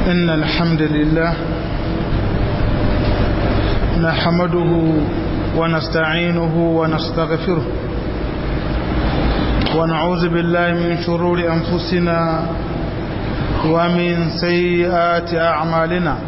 إن الحمد لله نحمده ونستعينه ونستغفره ونعوذ بالله من شرور أنفسنا ومن سيئات أعمالنا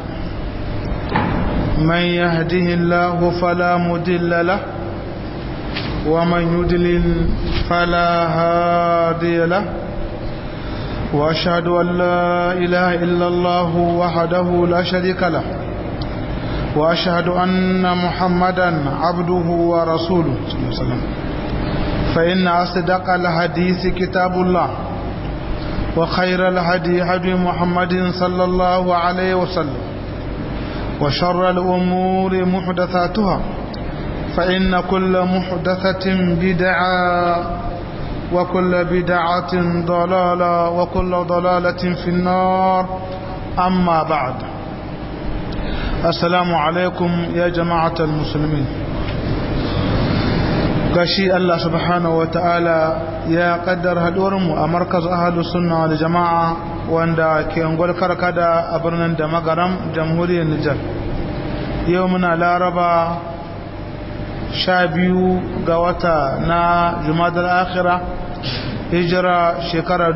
من يهده الله فلا مضل له ومن يضلل فلا هادي له وأشهد أن لا إله إلا الله وحده لا شريك له وأشهد أن محمدا عبده ورسوله صلى الله عليه وسلم فإن أصدق الحديث كتاب الله وخير الهدي هدي محمد صلى الله عليه وسلم وشر الأمور محدثاتها فإن كل محدثة بدعة وكل بدعة ضلالة وكل ضلالة في النار أما بعد السلام عليكم يا جماعة المسلمين gashi Allah subhanahu wa ta'ala ya kaddar haɗuwarmu a markaz ahalus sunna wal jama'a wanda ke ungwar karkada a birnin da magaram jamhuriyar Nijar yau muna laraba 12 ga wata na Jumadal Akhira hijira shekara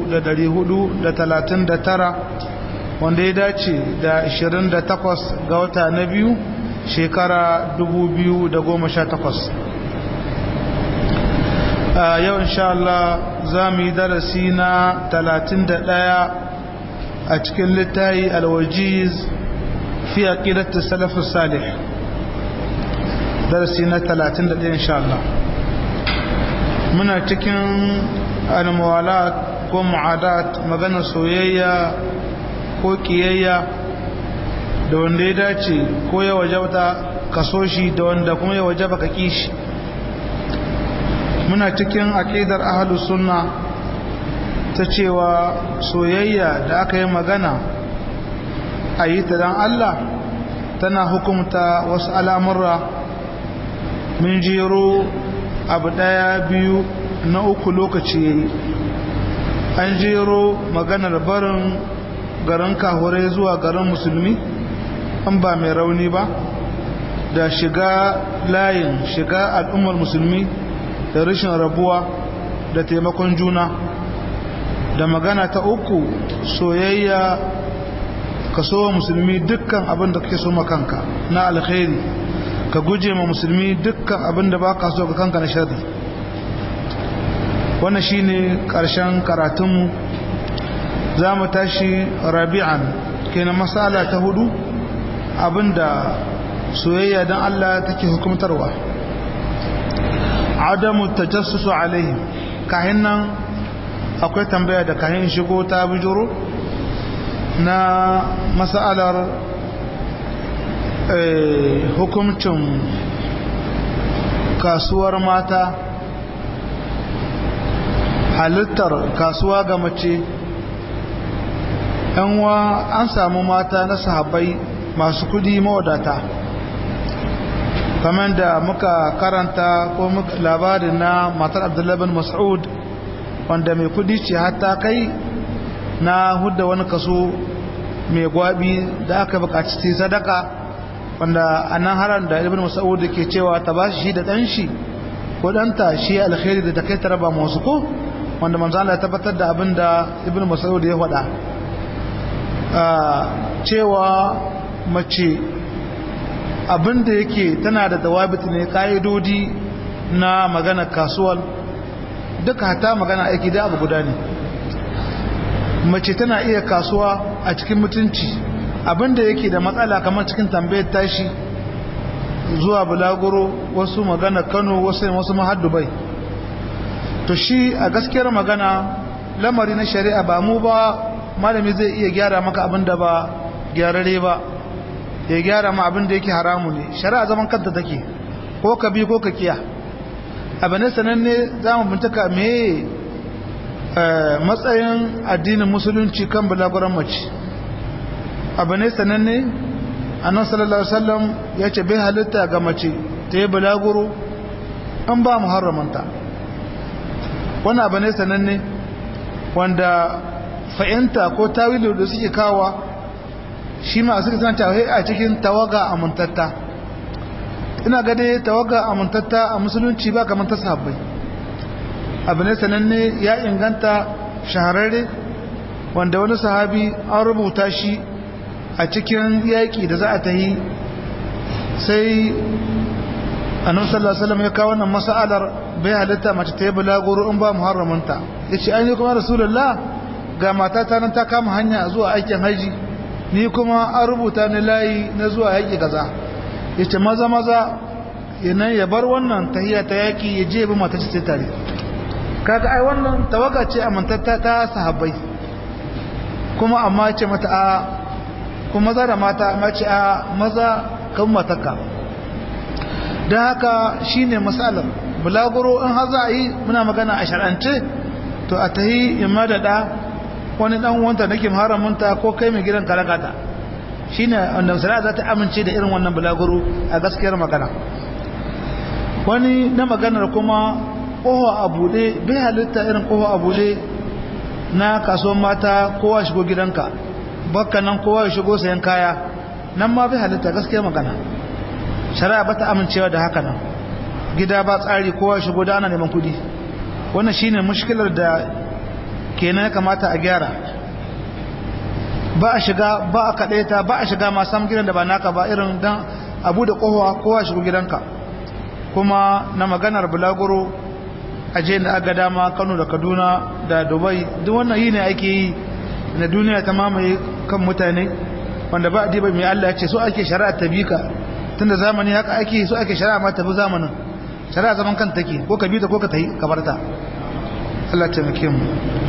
1439 wanda ya dace da 28 ga wata na biyu shekara 2018 yau insha Allah za mu yi darasi na 31 a cikin littafi alwajiz fi aqidat as-salaf as-salih darasi na 31 insha Allah muna cikin al-muwalat ko mu'adat magana soyayya ko kiyayya da wanda ya dace ko ya wajabta kaso shi da wanda kuma ya wajaba ka kishi muna cikin aqidar ahlus sunna ta cewa soyayya da aka yi magana a yi ta dan Allah tana hukumta wasu al'amurra min jero abu daya biyu na uku lokaci yayi an jero maganar barin garin kahure zuwa garin musulmi an ba mai rauni ba da shiga layin shiga al'ummar musulmi da rashin rabuwa da taimakon juna da magana ta uku soyayya ka so musulmi dukkan abin da kake so makanka na alkhairi ka guje ma musulmi dukkan abin da baka so ga kanka na sharri wannan shine karshen karatunmu za mu tashi rabi'an kenan masala ta hudu abinda soyayya dan Allah take hukumtarwa adamu tajassusu alaihi kahin nan akwai tambaya da kahin shigo ta bijiro na masalar hukumcin kasuwar mata halittar kasuwa ga mace yanwa an samu mata na sahabbai masu kudi mawadata kamar da muka karanta ko labarin na matar Abdullahi bin Mas'ud wanda mai kudi ce hatta kai na hudda wani kaso mai gwabi da aka bukaci sadaka wanda anan haran da Ibn Mas'ud ke cewa ta bashi shi da dan shi ko danta shi alkhairi da take taraba musu ko wanda manzo Allah ya tabbatar da abinda Ibn Mas'ud ya faɗa cewa mace abinda yake tana da dawabit ne ka'idodi na magana kasuwal duka hata magana aiki da abu guda ne mace tana iya kasuwa a cikin mutunci abinda yake da matsala kamar cikin tambayar tashi zuwa bulaguro wasu magana Kano wasu mahaddubai to shi a gaskiyar magana lamari na shari'a ba mu ba malami zai iya gyara maka abinda ba gyarare ba ya gyara ma abinda yake haramu ne shari'a zaman kanta take ko ka bi ko ka kiya abin sananne za mu bincika me matsayin addinin musulunci kan bulaguran mace abin sananne annabi sallallahu alaihi wasallam ya ce bai halitta ga mace ta yi bulaguro an ba muharramanta wannan abin sananne wanda fa'inta ko tawilu da suke kawa shi ma suka san tawaye a cikin tawaga amintatta ina ga dai tawaga amintatta a musulunci ba kamar ta sahabbai abu ne sananne ya inganta shahararre wanda wani sahabi an rubuta shi a cikin yaƙi da za a ta yi sai annabi sallallahu alaihi wasallam ya kawo wannan mas'alar bai halitta mace ta yi bulaguro in ba muharramunta yace ai ni kuma rasulullah ga matata nan ta kama hanya zuwa aikin haji ni kuma an rubuta ni layi na zuwa yaƙi kaza yace maza yanan ya bar wannan tahiyya ta yaƙi ya je bi mata ce tare kaga ai wannan tawaga ce amintatta ta sahabbai kuma amma ce mata a kuma maza da mata amma ce a maza kan mataka don haka shine masalar bulaguro in har za a yi muna magana a shar'ance to a tahi imma da da wani dan wanta nake haramunta ko kai mai gidan karakata shine wanda shari'a za ta amince da irin wannan bulaguro a gaskiyar magana wani na maganar kuma kowa a bude bai halitta irin kowa a bude na kasuwan mata kowa shigo gidanka bakka nan kowa ya shigo sayan kaya nan ma bai halitta gaskiyar magana shari'a ba ta amincewa da haka nan gida ba tsari kowa shigo da ana neman kudi wannan shine mushkilar da kenan ya kamata a gyara ba a shiga ba a kadaita ba a shiga ma sam gidan da ba naka ba irin dan abu da kowa shigo gidanka kuma na maganar bulaguro aje da aga dama Kano da Kaduna da Dubai duk wannan yi ne ake yi na duniya ta mamaye kan mutane wanda ba diba mai Allah ya ce so ake shari'a ta bika tunda zamani haka ake so ake shari'a ma ta bi zamanin shari'a zaman kan take ko ka bi ta ko ka tayi ka barta Allah ya taimake mu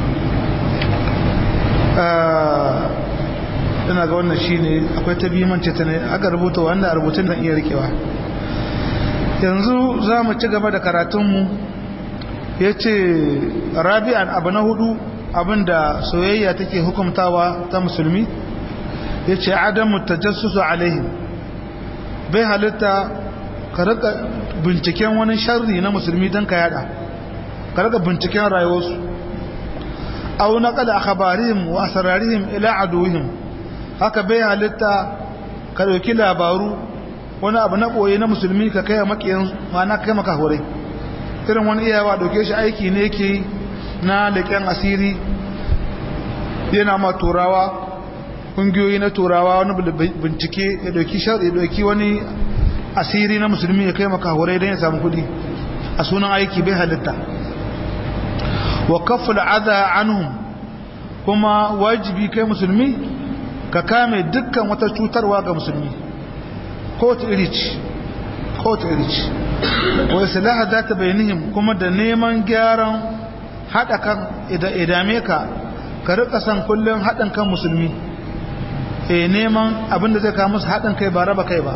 ina ga wannan shine akwai ta bimance ta ne aka rubuta wanda rubutun da iya rikewa yanzu za mu ci gaba da karatunmu ya ce rabi'an abu na hudu abinda soyayya take hukumtawa ta musulmi ya ce adamu tajassusu alaihim bai halitta ka rika binciken wani sharri na musulmi don ka yada ka rika binciken rayuwarsu au naqala akhbarihim wa asrarihim ila aduwihim haka bai halitta ka dauki labaru wani abu na boye na musulmi ka kai makiyan mana kai maka hore irin wani iyawa dauke shi aiki ne yake na leƙen asiri yana ma turawa kungiyoyi na turawa wani bincike ya dauki sharri ya dauki wani asiri na musulmi ya kai maka hore don ya samu kudi a sunan aiki bai halitta wa kaful adha anhum kuma wajibi kai musulmi ka kame dukkan wata cutarwa ga musulmi ko ta irici wa islaha zata bainihim kuma da neman gyaran hada kan idame ka rika san kullun hadan kan musulmi neman abinda zai kawo musu hadin kai ba raba kai ba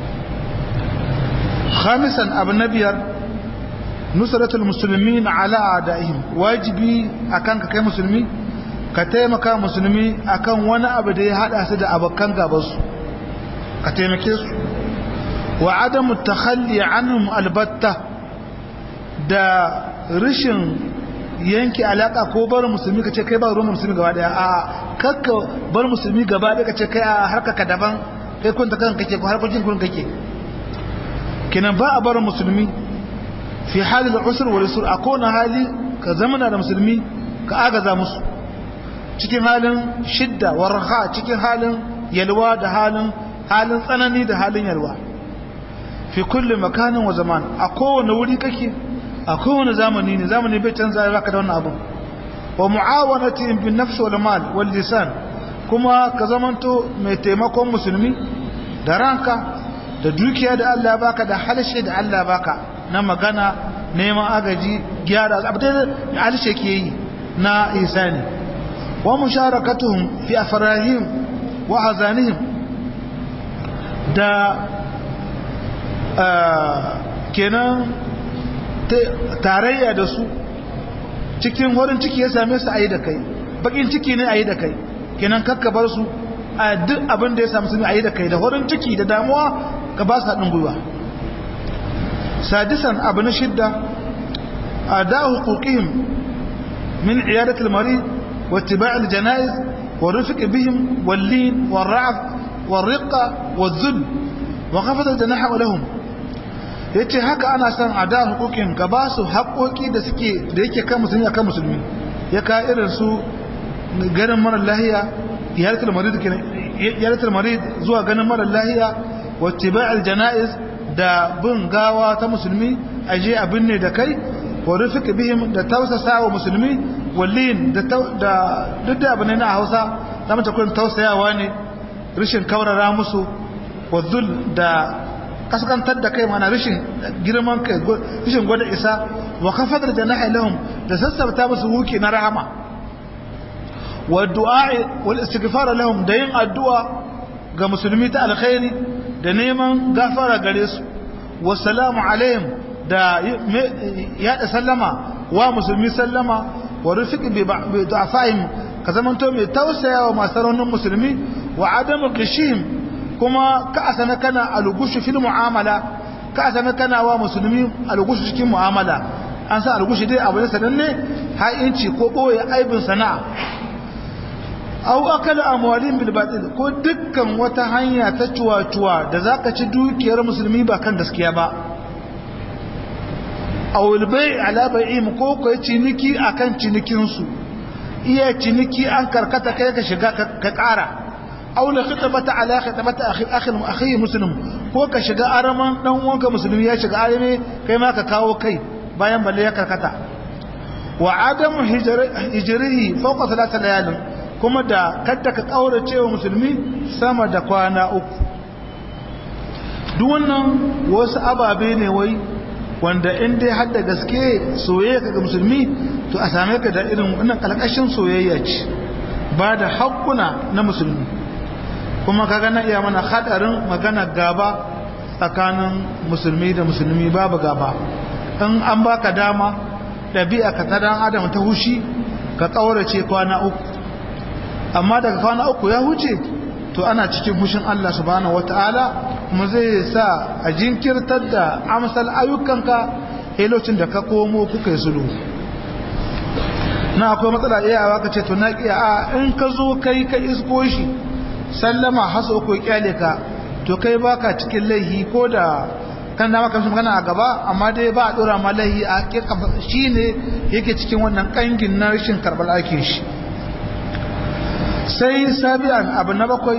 khamisan abu na biyar nusratul muslimin ala adaihim wajibi akan ka kai musulmi ka taimaka musulmi akan wani abu da ya hada su da abokan gabansu ka taimake su wa adamu takhalli anhum albatta da rishin yanke alaka ko bar musulmi kace kai ba ruwan musulmi gaba daya a kakka bar musulmi gaba daya kace kai a harkaka daban kai kun ta kan kake ko harkokin kun kake kenan ba a bar musulmi fi halil usr wal yusr akona hali ka zamana da musulmi ka agaza musu cikin halin shidda warha cikin halin yalwa da halin tsanani da halin yalwa fi kulli makanin wa zaman a kowane wuri kake a kowane zamani ne zamani bai canza baka da wannan abu wa muawanatihim bin nafs wal mal wal lisan kuma ka zamanto mai taimakon musulmi da ranka da dukiya da Allah baka da halshe da Allah baka na magana neman agaji gyara abdai halshe ke yi na ihsani wa musharakatuhum fi afrahim wa hazanihim da kenan tarayya da su cikin horin ciki ya same su ayi da kai bakin ciki ne ayi da kai kenan kakka bar su a duk abin da ya samu su ayi da kai da horin ciki da damuwa ka ba su haɗin gwiwa sadisan abu na shidda ada huquqihim min iyadatul marid wa ittiba' al janaiz wa rifq bihim wal lin wal ra'f والرقة والذل وخفض الجناح لهم yace haka ana son a da hukukin ka ba su haƙoƙi da yake kan musulmi akan musulmi ya ka irin su ganin mara lahiya iyalatul marid zuwa ganin mara lahiya wattiba'il janaiz da bin gawa ta musulmi aje abin ne da kai wa rufika bihim da tausasa wa musulmi wallin da duk da abin na Hausa da mata kun tausayawa ne rishin kaurara musu wa zul da kaskantar da kai mana rishin girman kai rishin gwada isa wa kafadar janahi lahum da sassabta musu huki na rahama wa du'a wal istighfar lahum da yin addu'a ga musulmi ta alkhairi da neman gafara gare su wa salamu alaihim da ya sallama wa musulmi sallama wa rufiq bi du'afaihim ka zamanto mai tausayawa masu raunin musulmi wa adamu qishim kuma ka asana kana algushu fil mu'amala ka asana kana wa musulmi algushu cikin mu'amala an sa algushu dai abu ne sananne ha'inci ko boye aibin sana'a aw akala amwalin bil batil ko dukkan wata hanya ta cuwa-cuwa da zaka ci dukiyar musulmi ba kan gaskiya ba aw albai ala bai'im ko ko ciniki akan cinikin su iya ciniki an karkata kai ka shiga ka ƙara aw la khitabata ala khitabata akhi muslim ko ka shiga araman dan uwanka musulmi ya shiga arame kai ma ka kawo kai bayan balle ya karkata wa adam hijrihi fawqa 3 layalin kuma da kadda ka kaurace wa musulmi sama da kwana 3 duk wannan wasu ababe ne wai wanda in dai har da gaske soyayya ga musulmi to a same ka da irin wannan kalkashin soyayya ce ba da haƙƙuna na musulmi kuma kaga na iya mana hadarin magana gaba tsakanin musulmi da musulmi babu gaba in an baka dama ɗabi'a ka ta dan adam ta hushi ka kaurace kwana 3 amma daga kwana 3 ya huce to ana cikin hushin Allah subhanahu wataala kuma zai sa a jinkirtar da amsal ayyukanka lokacin da ka komo kuka yi sulhu na akwai matsala iyawa ka ce to na kiya a in ka zo kai ka isko shi sallama haso ko kyale ka to kai baka cikin laihi ko da kan da maka magana a gaba amma dai ba a dora ma laihi a shine yake cikin wannan kangin na rashin karbal aikin shi sai sabi'an abu na 7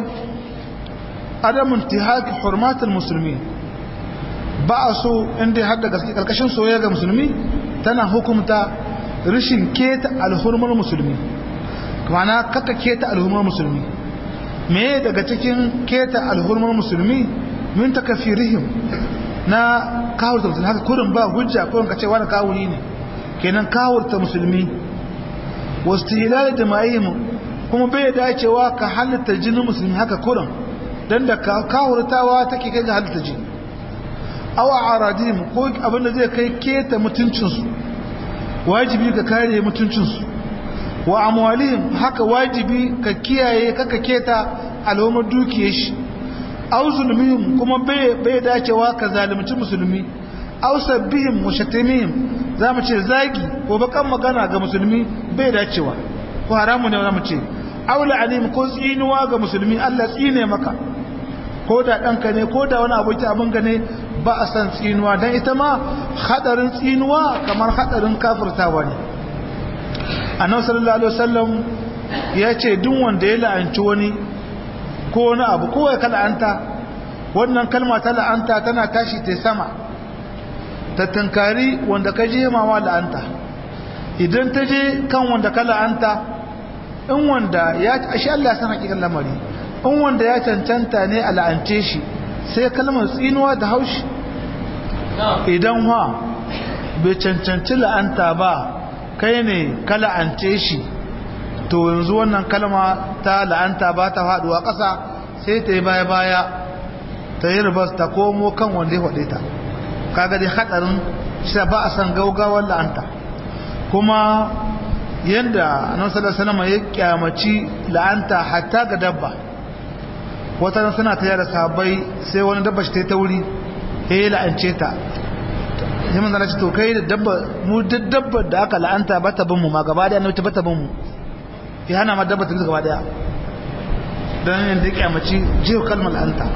adamun tihaki hurmatul musulmi ba a so inda har da gaske karkashin soyayya ga musulmi tana hukumta rishin keta alhurmar musulmi kuma kaka keta alhurmar musulmi me daga cikin keta alhurmar musulmi min takafirihim na kawurta musulmi haka kurin ba hujja kurin ka ce wani kawuri ne kenan kawurta musulmi wasu hilal jama'ihim kuma bai dacewa ka halitta jinin musulmi haka kurin dan da kawurtawa take kai ga halitta jini awa aradim ko abinda zai kai keta mutuncinsu wajibi ka kare mutuncinsu wa amwalihim haka wajibi ka kiyaye kaka keta al'ummar dukiyar shi aw zulmihim kuma bai dacewa ka zalunci musulmi aw sabbihim wa shatamihim zamu ce zagi ko bakan magana ga musulmi bai dacewa ko haramu ne zamu ce aw la'alim ko tsinuwa ga musulmi Allah tsine maka ko da danka ne ko da wani aboki abin ka ne ba a san tsinuwa dan ita ma hadarin tsinuwa kamar hadarin kafirtawa ne annabi sallallahu alaihi wasallam ya ce duk wanda ya la'anci wani ko wani abu ko ya la'anta wannan kalma ta la'anta tana tashi ta sama ta tankari wanda ka je mawa la'anta idan ta je kan wanda ka la'anta in wanda ya ashe Allah ya san hakikan lamari in wanda ya cancanta ne a la'ance shi sai kalmar tsinuwa da haushi idan bai cancanci la'anta ba kai ne ka la'ance shi to yanzu wannan kalma ta la'anta ba ta faduwa ƙasa sai ta yi baya-baya ta yi ribas ta komo kan wanda ya faɗe ta kaga dai haɗarin shi ba a san gaugawar la'anta kuma yadda annabi sallallahu alaihi wasallam ya kyamaci la'anta hatta ga dabba wata suna ta yada sahabbai sai wani dabba shi ta yi tauri ya la'ance ta sai mun zana ce to kai da dabba mu duk dabbar da aka la'anta ba ta bin mu ma gaba daya annabi ba ta bin mu ya hana ma dabba ta bi gaba daya dan yanda kyamaci jiyo kalmar anta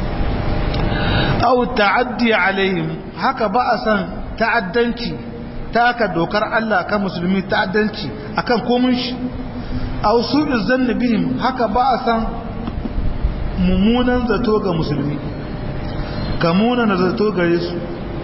aw ta'addi alaihim haka ba a san ta'addanci taka dokar Allah kan musulmi ta'addanci akan komun shi aw su'u zanni bihim haka ba a san mummunan zato ga musulmi kamuna zato gare su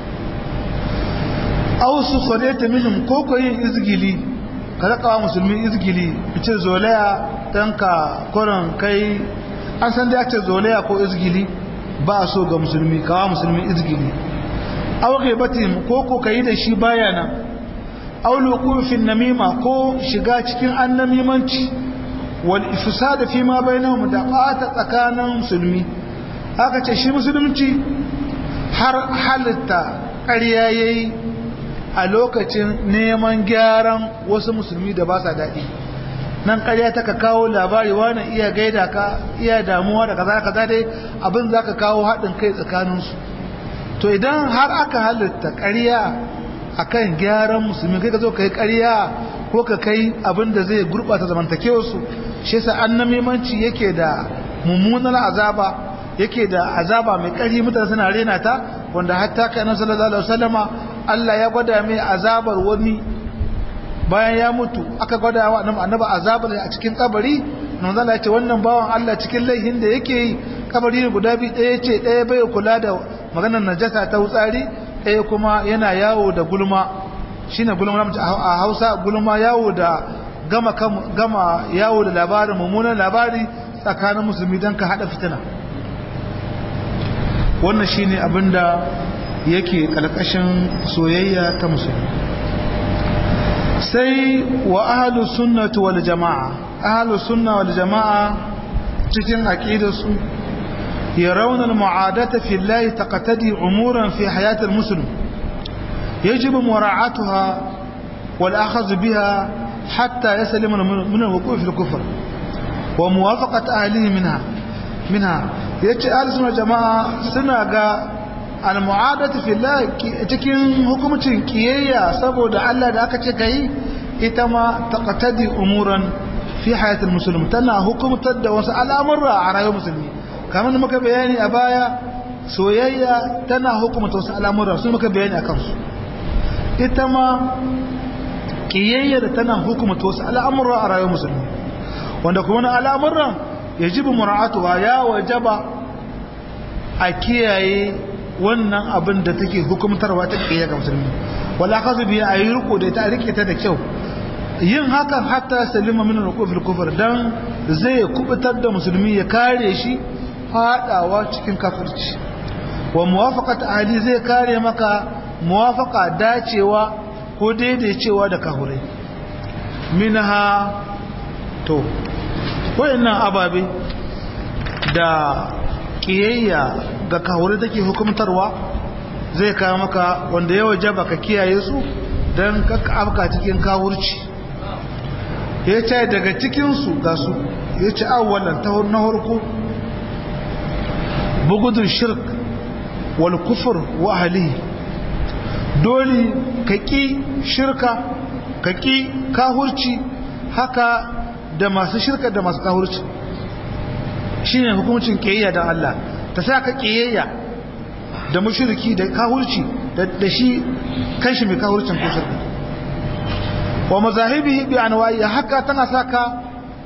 aw su khareta minhum ko koyin izgili kada kawa musulmi izgili ce zolaya danka koran kai an san da ce zolaya ko izgili ba so ga musulmi kawa musulmi izgili aw ghibatin ko kai da shi bayana aw luqufin namima ko shiga cikin annamimanci wal ifsad fi ma bainahum da qata tsakanin musulmi haka ce shi musulunci har halitta ƙarya yayi a lokacin neman gyaran wasu musulmi da ba sa daɗi nan ƙarya ta ka kawo labari wani iya gaida ka iya damuwa da kaza kaza dai abin za ka kawo haɗin kai tsakaninsu to idan har aka halitta ƙarya akan gyaran musulmi kai ka zo ka yi ƙarya ko ka kai abin da zai gurɓata zamantakewarsu shi yasa annamimanci yake da mummunar azaba yake da azaba mai ƙarfi mutane suna rena ta wanda hatta kai annabi sallallahu alaihi wasallama Allah ya gwada mai azabar wani bayan ya mutu aka gwada wa annabi azabar a cikin kabari manzo Allah ya ce wannan bawan Allah cikin laihin da yake yi kabari ne guda biyu ɗaya ce ɗaya bai kula da maganar najasa ta wutsari ɗaya kuma yana yawo da gulma shine gulma a Hausa gulma yawo da gama yawo da labarin mummunan labari tsakanin musulmi don ka hada fitina wannan shine abinda yake kalkashin soyayya ta musulmi sai wa ahlus sunnati wal jamaa ahlus sunna wal jamaa cikin aqidarsu yarawna al mu'adata fi Allah taqtadi umuran fi hayat al muslim يجب مراعاتها والأخذ بها حتى يسلم من الوقوع في الكفر وموافقة أهله منها يجي أهل السنة والجماعة سنة المعادة في الله تكين حكومة كيية سبو دا الله دا أكا تكي إتما تقتدي أمورا في حياة المسلم تنا حكومة دا وسأل أمر على يوم مسلمين كمان مكا بياني أبايا سويا تنا حكومة وسأل أمر سنة مكا بياني أكامس إتما kiyayya da tana hukumta wasu al'amurra a rayuwar musulmi wanda kuma na al'amurran ya jibi mura'atuwa ya wajaba a kiyaye wannan abin da take hukumtarwa ta kiyayya ga musulmi wala kazu biya a yi riko da ita a rike ta da kyau yin hakan hatta salima min al-kufr kufr dan zai kubutar da musulmi ya kare shi fadawa cikin kafirci wa muwafaqat ahli zai kare maka muwafaqa dacewa ko daidaicewa da kahurai minha to wayannan ababe da kiyayya ga kahurai take hukumtarwa zai kawo maka wanda ya wajaba ka kiyaye su dan ka afka cikin kawurci ya ce daga cikin su ga su ya ce awwalan ta na harko bugudun shirk wal kufur wa ahlihi dole ka ƙi shirka ka ƙi kahurci haka da masu shirka da masu kahurci shi ne hukuncin ƙiyayya da Allah ta sa ka ƙiyayya da mushriki da kahurci da shi kanshi mai kahurcin ko shirka wa mazahibi bi anwa'i haka tana sa ka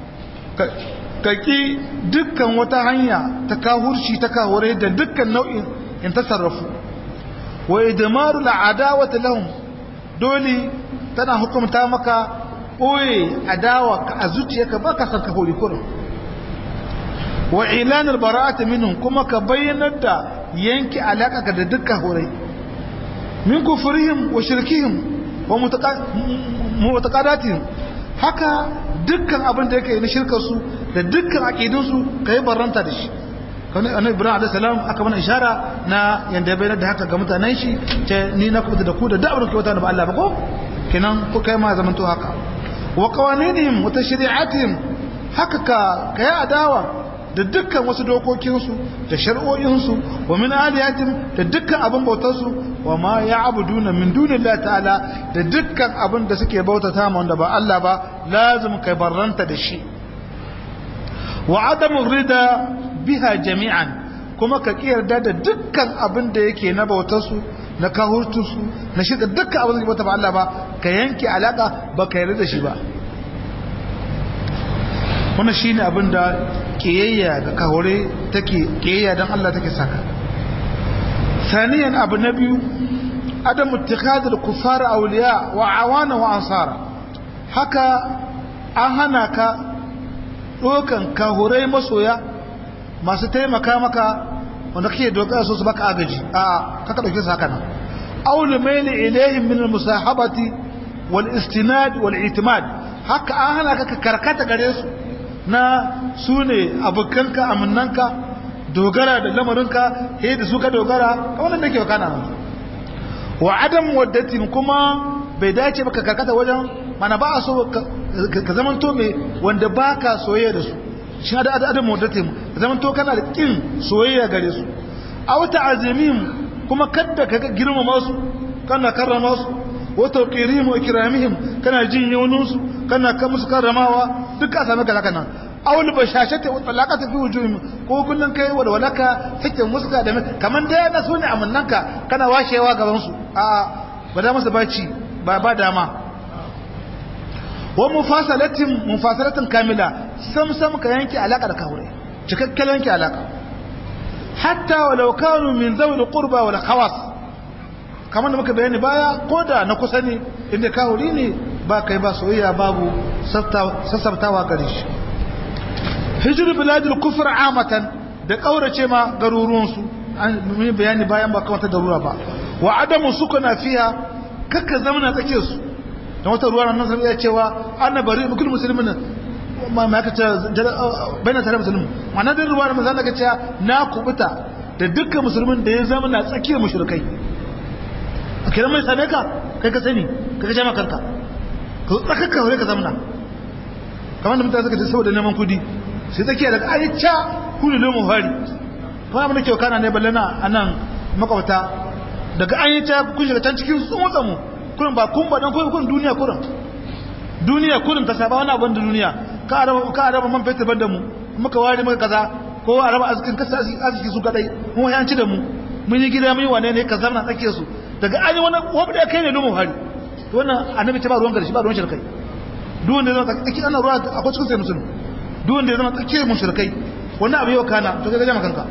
ƙi dukkan wata hanya ta kahurci ta kahure da dukkan nau'in in tasarrafu wa idmaru al'adawati lahum dole tana hukumta maka oye adawa ka a zuciyarka baka san ka hori kurum wa ilan al-bara'ati minhum kuma ka bayyanar da yanki alaka da dukkan horai min kufrihim wa shirkihim wa mutaqaddatihim haka dukkan abin da yake na shirkar su da dukkan aqidun su kai barranta da shi kanu annabi ibrahim alayhi salam aka mana ishara na yanda bai da haka ga mutanen shi ce ni na kubuta da ku da da'awar kyauta da ba Allah ba ko kenan ko kai ma zaman to haka wa qawaninihim wa tashri'atihim haka ka kai adawa da dukkan wasu dokokin su da shari'o'in su wa min aliyatim da dukkan abin bautar su wa ma ya'buduna min dunillahi ta'ala da dukkan abin da suke bautata ma wanda ba Allah ba lazim kai barranta da shi wa adamu rida biha jami'an kuma ka yarda da dukkan abin da yake na bautarsu na kahurtusu na shirka dukkan abin da bauta ba Allah ba ka yanke alaka ba ka yarda da shi ba wannan shine abin da kiyayya da kahore take kiyayya dan Allah take saka ثانيا abu na biyu adamu ittikhadul kuffar awliya wa awana wa ansara haka an hana ka dokan kahurai masoya masu taimaka maka wanda kake dogara su baka agaji a kaka dauke su haka nan aul maili ilayhim min almusahabati wal istinad wal i'timad haka an hana ka karkata gare su na sune abukanka amannanka dogara da lamarinka he da su ka dogara kamar da ke kana wa adam waddatin kuma bai dace baka karkata wajen mana ba a so ka zamanto mai wanda baka soyayya da su shi da adam waddatin zamanto kana da kin soyayya gare su aw ta'azimim kuma kadda ka girmama su kana karrama su wa tawqirihim wa ikramihim kana jin yawnin su kana ka musu karramawa duka sami ka haka nan aw bashashati wa talaqati fi wujuhihim ko kullun kai walaka take muska da kaman da na sune amannanka kana washewa gaban su a ba da masa baci ba dama wa mufasalatin kamila sam ka yanke alaka da kaure cikakken yanke alaka hatta walau kanu min zawil qurba wal khawas kamar da muka bayani baya koda na kusa ne inda kauri ne ba kai ba soyayya babu sassabtawa gare shi hijr biladul kufr amatan da kaurace ma garuruwan su mun bayani bayan ba kawata darura ba wa adamu sukuna fiha kakka zamana tsake su da wata ruwa nan sai ya cewa annabari mukul muslimin ma ka ce bayan tare musulmi wannan da ruwa manzo Allah ka ce na kubuta da dukkan musulmin da ya zama na tsakiyar mushrikai a kiran mai same ka kai ka sani ka ga jama kanka ka tsakaka hore ka zamna kamar da mutane suka ce saboda neman kudi sai tsakiya daga ayyuka kudi lomo hari kuma abin da ke kana ne ballana anan makwabta daga ayyuka kun shiga can cikin tsumutsamu kurin ba kun ba dan kun duniya kurin ta saba wani abin da duniya ka araba man fetur banda mu muka ware muka kaza ko araba azkin kasa azki su kadai mu yanci da mu mun yi gida mun yi wane ne ka zamna tsake su daga an yi wani wanda kai ne domin hari wannan annabi ta ba ruwan garshi ba ruwan shirkai duk wanda zama tsaki ana ruwa akwai cikin sai musulmi duk wanda zama tsaki mushrikai wannan abu yau kana to kai ga jama kanka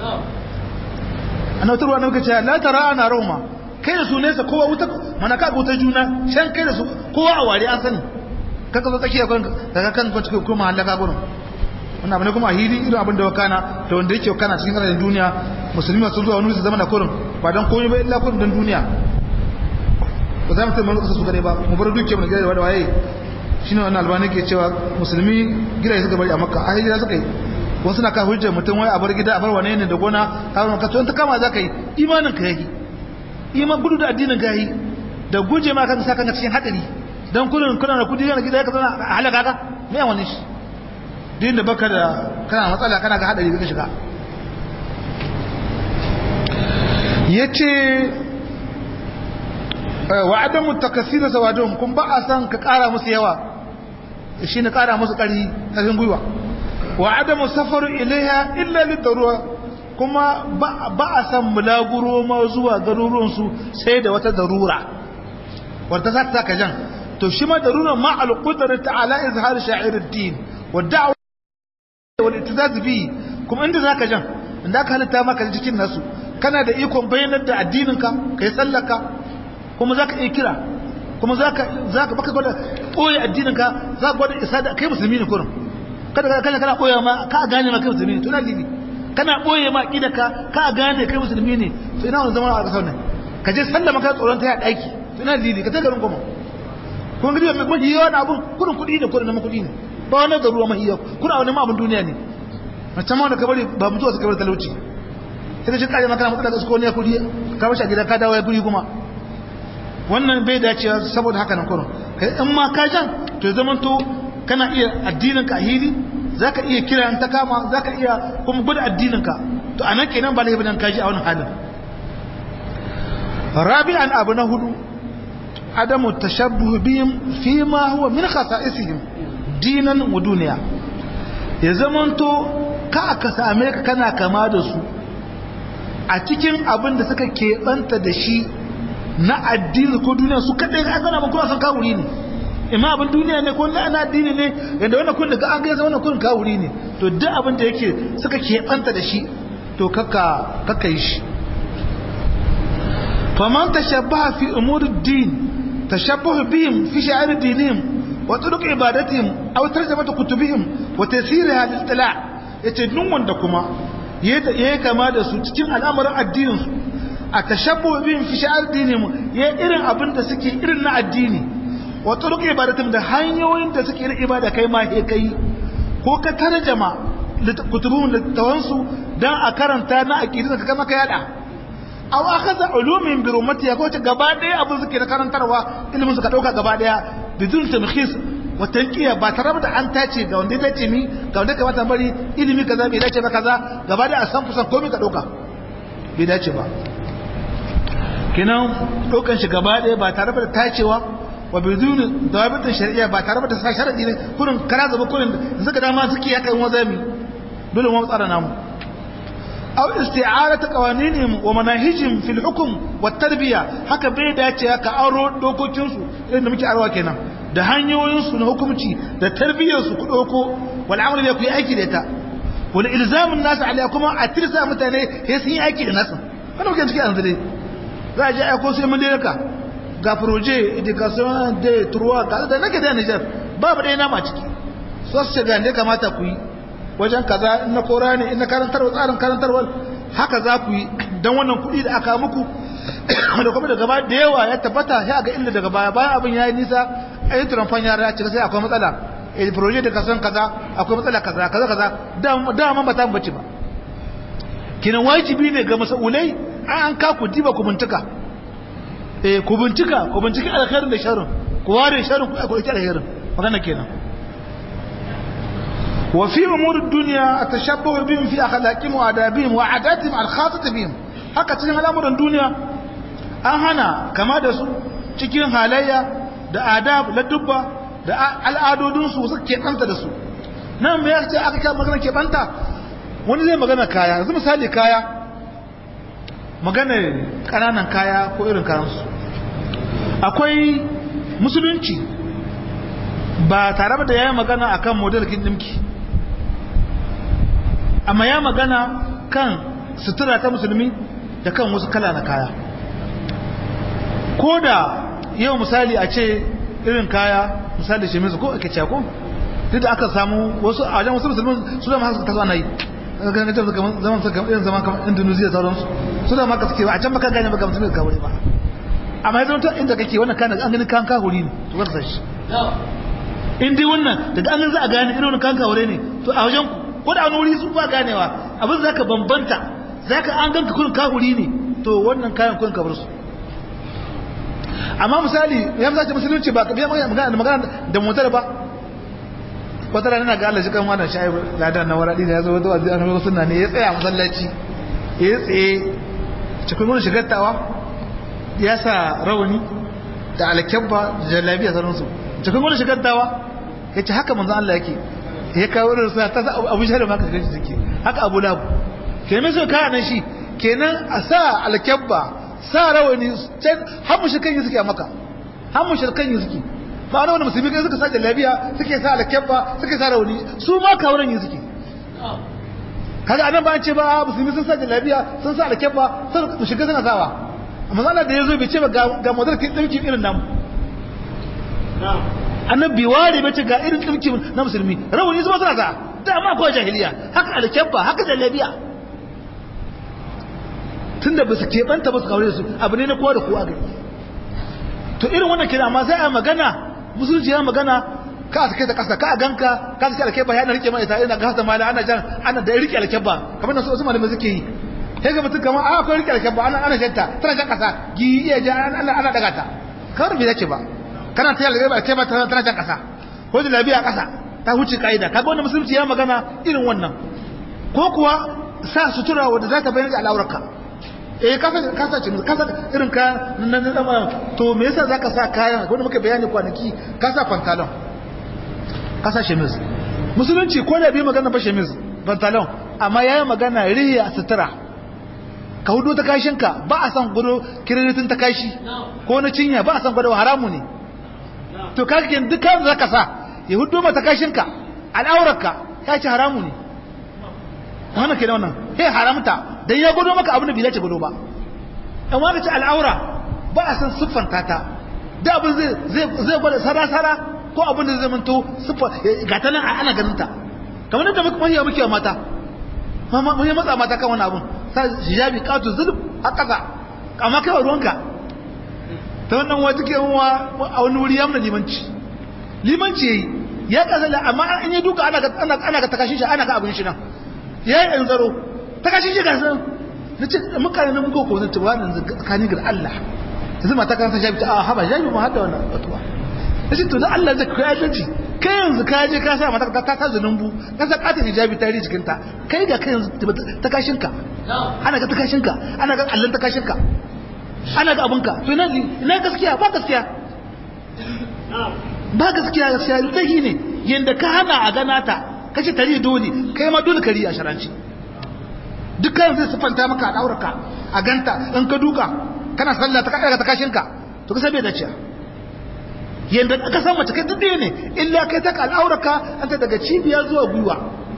annabi ta ruwa annabi ka ce la tara ana rahma kai da su nesa kowa wuta mana ka wuta juna shan kai da su kowa a wari an sani kaka zo tsakiya kan daga kan ko cikin kuma halaka gurin wannan abin kuma hili irin abin da wakana da wanda yake wakana cikin ƙasashen duniya musulmi sun zuwa wani su zama na kurin ba dan komai ba illa kurin dan duniya ba za mu taimaka ƙasa su gare ba mu bar dukiya mu gare da waye shine wannan albani ke cewa musulmi gida suka bari a makka a hijira suka yi wasu suna ka hujjar mutum wai a bar gida a bar wane ne da gona ka to in ta kama za ka yi imanin ka yake iman gudu da addinin gayi da guje ma kan saka cikin hadari dan kullun kuna da kudi yana gida ka zana a halaka ka me ya wani shi din da baka da kana matsala kana ga hadari ka shiga yace wa adamu takassira sawadum kun ba a san ka kara musu yawa shine kara musu kari karin guywa wa adamu safaru ilaiha illa lidarura kuma ba a san mulaguro ma zuwa garuruwansu sai da wata darura wadda za ta saka jan to shi ma darura ma al-qudrati ala izhar sha'ir ad-din wa da'wa wal ittizaz bi kuma inda zaka jan inda ka halitta maka cikin nasu kana da ikon bayyanar da addininka kai sallaka kuma zaka iya kira kuma zaka baka gwada koyi addininka zaka gwada isa da kai musulmi ne kurin kada kana koya ma ka gane ma kai musulmi ne to na libi kana boye ma kidaka ka gane kai musulmi ne to ina wannan zaman a kasar nan ka je sallama kai tsoron ta ya daki to ina lili ka ta garin goma kun gidi mai mahi yawan abun kudin kudi ne kudin na kudi ne ba wani da ruwa mahi yawa kuna wani abun duniya ne mace ma da ka bari ba mutuwa su ka bari talauci sai ka shi kare maka matsala su ko ne kudi ka bashi a gida ka dawo ya guri kuma wannan bai dacewa saboda haka nan kurin kai in ma ka jan to ya zama to kana iya addinin ka hili zaka iya kira in ta kama zaka iya kuma gudu addininka to anan kenan ba laifin kaji a wannan halin rabi'an abu na hudu adamu tashabbuh bihim fi ma huwa min khasa'isihim dinan wa dunya ya zamanto ka same ka kana kama da su a cikin abin da suka keɓanta da shi na addini ko duniya su kaɗai ga gana kuna san kawuri ne imma abin duniya ne ko na addini ne yadda wannan kun daga an gaisa wannan kun kawuri ne to duk abin da yake suka keɓanta da shi to kaka yi shi faman tashabbaha fi umuri din tashabbahu bihim fi sha'ir dinihim wa turuq ibadatihim aw tarjamatu kutubihim wa tasiriha lil tila' yace duk wanda kuma yayi kama da su cikin al'amuran addinin su a tashabbuhu bihim fi sha'ir dinihim yayi irin abin da suke irin na addini wa turuq ibadatihim da hanyoyin da suke irin ibada kai ma kai ko ka tarjama kutubun littawansu dan a karanta na aqidin ka kama ka yada aw akhadha ulumin bi rumatiha ko ta gaba daya abin suke na karantarwa ilimin su ka dauka gaba daya bidun tamkhis wa tanqiya ba tare da an tace ga wanda dace mi ga wanda kamata bari ilimi kaza bai dace ba kaza gaba daya a san kusan komai ka dauka bai dace ba kenan daukan shi gaba daya ba tare da tacewa wa bidun dawabitin shari'a ba tare da sa sharadi ne kurin kara zaba kurin suka dama suke ya kai wazami dole mu tsara namu aw isti'aratu qawaninihim wa manahijihim fil hukm wat tarbiya haka bai dace haka aro dokokin su irin da muke arwa kenan da hanyoyin su na hukunci da tarbiyar su ku dauko wal amru bi ku yi aiki da ita wal ilzamun nas alaiha kuma a tirsa mutane sai sun yi aiki da nasu kana muke cikin an zure za a je aiko sai mun dirka ga projet education de trois ga da nake da Niger babu dai nama ciki so su ga ne kamata ku yi wajen kaza in na kora ne in na karantarwa tsarin karantarwa haka za ku yi don wannan kuɗi da aka muku da kuma da gaba da yawa ya tabbata ya ga illa daga baya bayan abin ya yi nisa a yi turamfan yara ya cika sai akwai matsala a proje da kasan kaza akwai matsala kaza kaza kaza dama ba ta bace ba kinan wajibi ne ga mas'ulai an ka ku diba ku bincika ku bincika alkhairin da sharrin ku ware sharrin ku akwai alkhairin magana kenan وفي أمور الدنيا التشبه بهم في أخلاقهم وآدابهم وعاداتهم الخاصة بهم haka cikin al'amuran duniya an hana kama da su cikin halayya da adab da dubba da al'adodinsu su keɓanta da su nan me yake aka kama magana keɓanta wani zai magana kaya yanzu misali kaya magana ƙananan kaya ko irin kayansu akwai musulunci ba tare da yayin magana akan modelkin dimki amma ya magana kan sutura ta musulmi da kan wasu kala na kaya ko da yau misali a ce irin kaya misali shi ko ake cako duk da aka samu wasu a wajen wasu musulmi su da masu kasu ana yi zaman kamar indonesia sauransu su da maka suke ba a can maka gane baka musulmi ka wuri ba amma ya zama inda kake wannan kayan an gani kan kahuri ne to zaka shi in dai wannan daga an za a gane irin kan kahuri ne to a wajen ku ko da wani wuri su ba ganewa abin zaka bambanta zaka an ganka kun kahuri ne to wannan kayan kun kabar su amma misali ya zace musulunci ba ka biya magana da motar ba wata rana ga Allah shi kan wannan shayi ladan na waradi ne ya zo wazi an sunna ne ya tsaya masallaci ya tsaye cikin wani shigartawa ya sa rawani da alkabba da jalabiya sauransu cikin wani shigartawa ya ce haka manzon Allah yake ya kawo irin sa ta abu shahada maka gaji suke haka abu labu kenan so ka nan shi kenan a sa alkabba sa rawani har mushrikan yi suke a maka har mushrikan yi suke ba wani wani musulmi kai suka sa jalabiya suke sa alkabba suke sa rawani su ma kawuran yi suke kaga anan ba an ce ba musulmi sun sa jalabiya sun sa alkabba sun mushrikan suna sawa amma Allah da yazo bai ce ba ga modar kin dinki irin namu annabi ware bace ga irin dinki na musulmi rawani zuwa suna sa da amma ko jahiliya haka alkabba haka jalabiya tunda ba su keɓanta ba su kaure su abu ne na kowa da kowa gari to irin wannan kira amma sai a magana musulunci ya magana ka sake ta kasa ka a ganka ka sake alkeba yana rike mai ita ina ga hasa mala ana jan ana da rike alkeba kamar nan su malamai suke yi sai ga mutum kamar a akwai rike alkeba ana janta tana jan kasa gi iya jan ana daga ta kawai bai dace ba kana ta alkeba tana jan kasa ko da labiya kasa ta huce kaida kaga wannan musulunci ya magana irin wannan ko kuwa sa sutura wanda za ta bayyana da al'aurarka kasa ce kasa irin ka na to me yasa zaka sa kayan wanda muka bayani kwanaki kasa pantalon kasa chemise musulunci ko da bai magana ba shemis pantalon amma yayi magana riya sutura ka hudu ta kashinka ba a san gudu kiriritin ta kashi ko na cinya ba a san gudu haramu ne to kake dukkan zaka sa ya hudu mata kashinka al'aurarka ya ce haramu ne wannan kenan wannan he haramta dan ya gudu maka abin da bai dace gudu ba amma kace al'aura ba a san siffanta ta da abin zai gwada sara ko abin da zai manto siffa ga ta nan ana ganin ta kamar da muke mata mun yi matsa mata kan wani abun sa hijabi katu zulub a ƙasa amma kai wa ruwanka ta wannan wata ke a wani wuri ya muna limanci yayi ya kasala amma in yi duka ana ga takashin shi ana ga abin shi nan ya yi ɗan zaro takashin shi ga san na ce muka ne mun ko zan ce wa nan tsakani ga Allah yanzu mata kan sa hijabi ta a haba hijabi mu hada wannan batuwa nace to dan Allah zai kai adalci kai yanzu ka je ka sa mata ta zunumbu ka sa katin hijabi ta ri cikin ta kai ga kai yanzu ta kashin ka ana ga ta kashin ka ana ga Allah ta kashin ka ana ga abun ka to ina gaskiya ba gaskiya dai ne yanda ka hana a gana ta kace tari dole kai ma dole kari a sharanci dukkan zai sifanta maka a dauraka a ganta in ka duka kana sallah ta kada ta kashin ka to ka sabe da ciya yanda aka san mace kai duk ne illa kai ta al'auraka anta daga cibiya zuwa gwiwa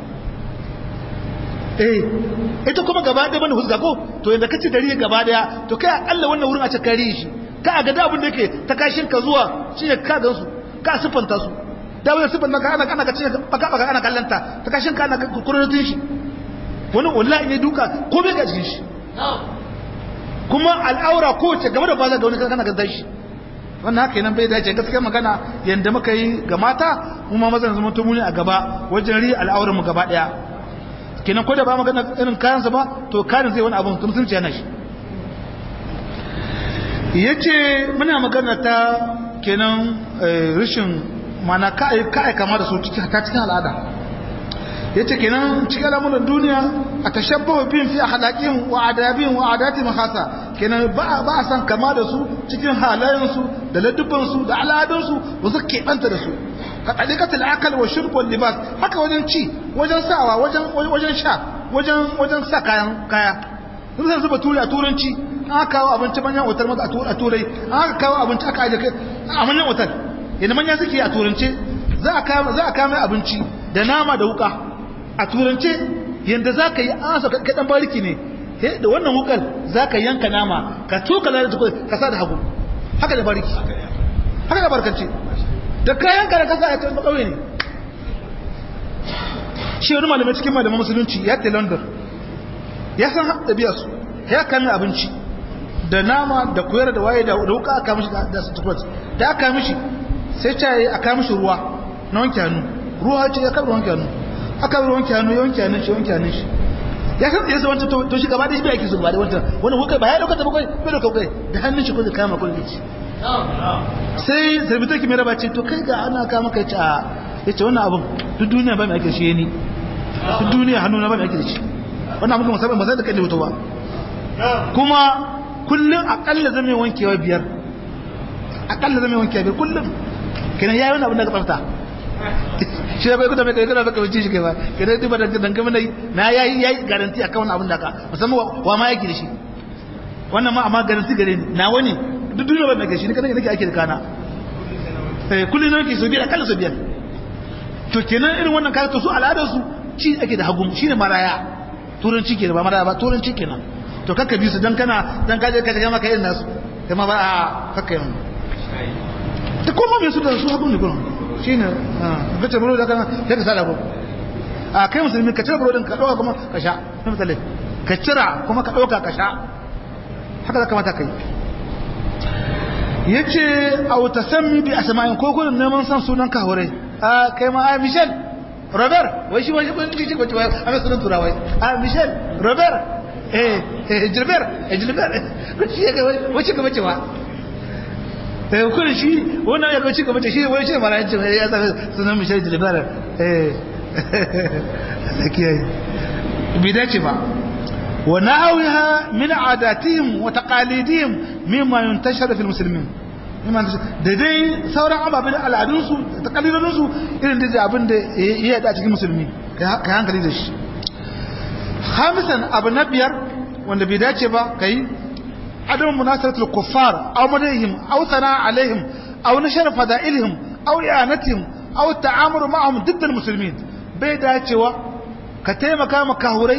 ita kuma gaba ɗaya bane huzga ko to yanda kace dare gaba daya to kai akalla wannan wurin a ce kare shi ka ga da abin da yake ta kashin ka zuwa shine ka gan su ka sifanta su da wannan sifanta ka ana ka ce baka ana kallanta ta kashin ka ana kurutun shi wani wallahi ne duka ko bai ga cikin shi kuma al'aura ko ce game da baza ga wani kana ga shi wannan haka nan bai dace gaskiya magana yanda muka yi ga mata mu ma mazan zama tumuni a gaba wajen ri al'auran mu gaba daya kenan ko da ba magana irin kayan sa ba to kayan zai wani abun mutunci yana shi yace muna magana ta kenan rishin mana kai kama da su cikin al'ada yace kenan cikin al'amuran duniya a tashabbahu bin fi akhlaqihim wa adabihim wa adatihim khassa kenan ba a san kama da su cikin halayensu da ladubbansu da al'adunsu wasu keɓanta da su ka ɗalikatul akal wa shurb wal libas haka wajen ci wajen sawa wajen sha wajen sa kaya sun san zuba turi a turanci an kawo abinci manyan otal maka a turai an kawo abinci aka aje a manyan otal yadda manya suke a turance za a kama abinci da nama da wuka a turance yadda za ka yi an sa kaɗan bariki ne da wannan wukal za ka yanka nama ka tuka lalata ka sa da hagu haka da bariki haka da barkanci da kayan ka da kasa a kan ƙauye ne shi wani malamai cikin malaman musulunci ya ta london ya san ɗabi'a su ya kame abinci da nama da koyar da waye da wuka aka mishi da tukwat da aka mishi sai ce aka mishi ruwa na wanke hannu ruwa ce ya karɓi wanke hannu aka bi wanke hannu ya wanke hannun shi ya san yasa wancan to shi gaba da shi bai yake zuba da wancan wani wuka ba ya dauka ta bakwai bai dauka kai da hannun shi ko zai kama kun gici sai servitor ki mai raba ce to kai ga ana kama kai ce a yace wannan abun duk duniya ba mai ake shi ne duk duniya hannu na ba mai ake shi wannan abun kuma sabai ba sai da kai da wuta ba kuma kullum akalla zame wankewa biyar kullum kenan yayi wannan abun da ka tsafta shi da bai kuta mai kai kana baka wuce shi kai ba kenan duk ba da dangane nayi na yayi garanti akan wannan abun da ka musamman wa ma yake da shi wannan ma amma garanti gare ni na wani duk duniya ba mai kai shi ne kana nake ake da kana kullum nake so biyar akalla so biyar to kenan irin wannan kaga to su al'adar su ci ake da hagu shine maraya turanci kenan ba maraya ba turanci kenan to kakka bi su dan kaje ka ga maka irin nasu kuma ba kakka yin ta kuma me su da su hagu ne kuma shine ga ta buro da kana sai ka sada ko a kai musulmi ka cira burodin ka dauka kuma ka sha misali ka cira kuma ka dauka ka sha haka da kamata kai yace au tasammi bi asma'in ko gurin neman san sunan ka hore a kai ma a Michel Robert wai shi kun ji ko wai a sunan turawai a Michel Robert Gilbert ko shi ga wai shi ga bace wa kun shi wannan ya ga shi ga bace shi wai shi mara yace ya sa sunan Michel Gilbert lakiyai bidace ba ونحوها من عاداتهم وتقاليدهم مما ينتشر في المسلمين da dai sauran ababen al'adunsu da kalilansu irin da abin da ya yada cikin musulmi ka hankali da shi. khamisan abu na biyar wanda bai dace ba kai adam munasaratul kuffar aw madahim aw sana alaihim aw nashar fada'ilihim aw i'anatihim aw ta'amuru ma'ahum ضد المسلمين bai dacewa ka taimaka ma kahurai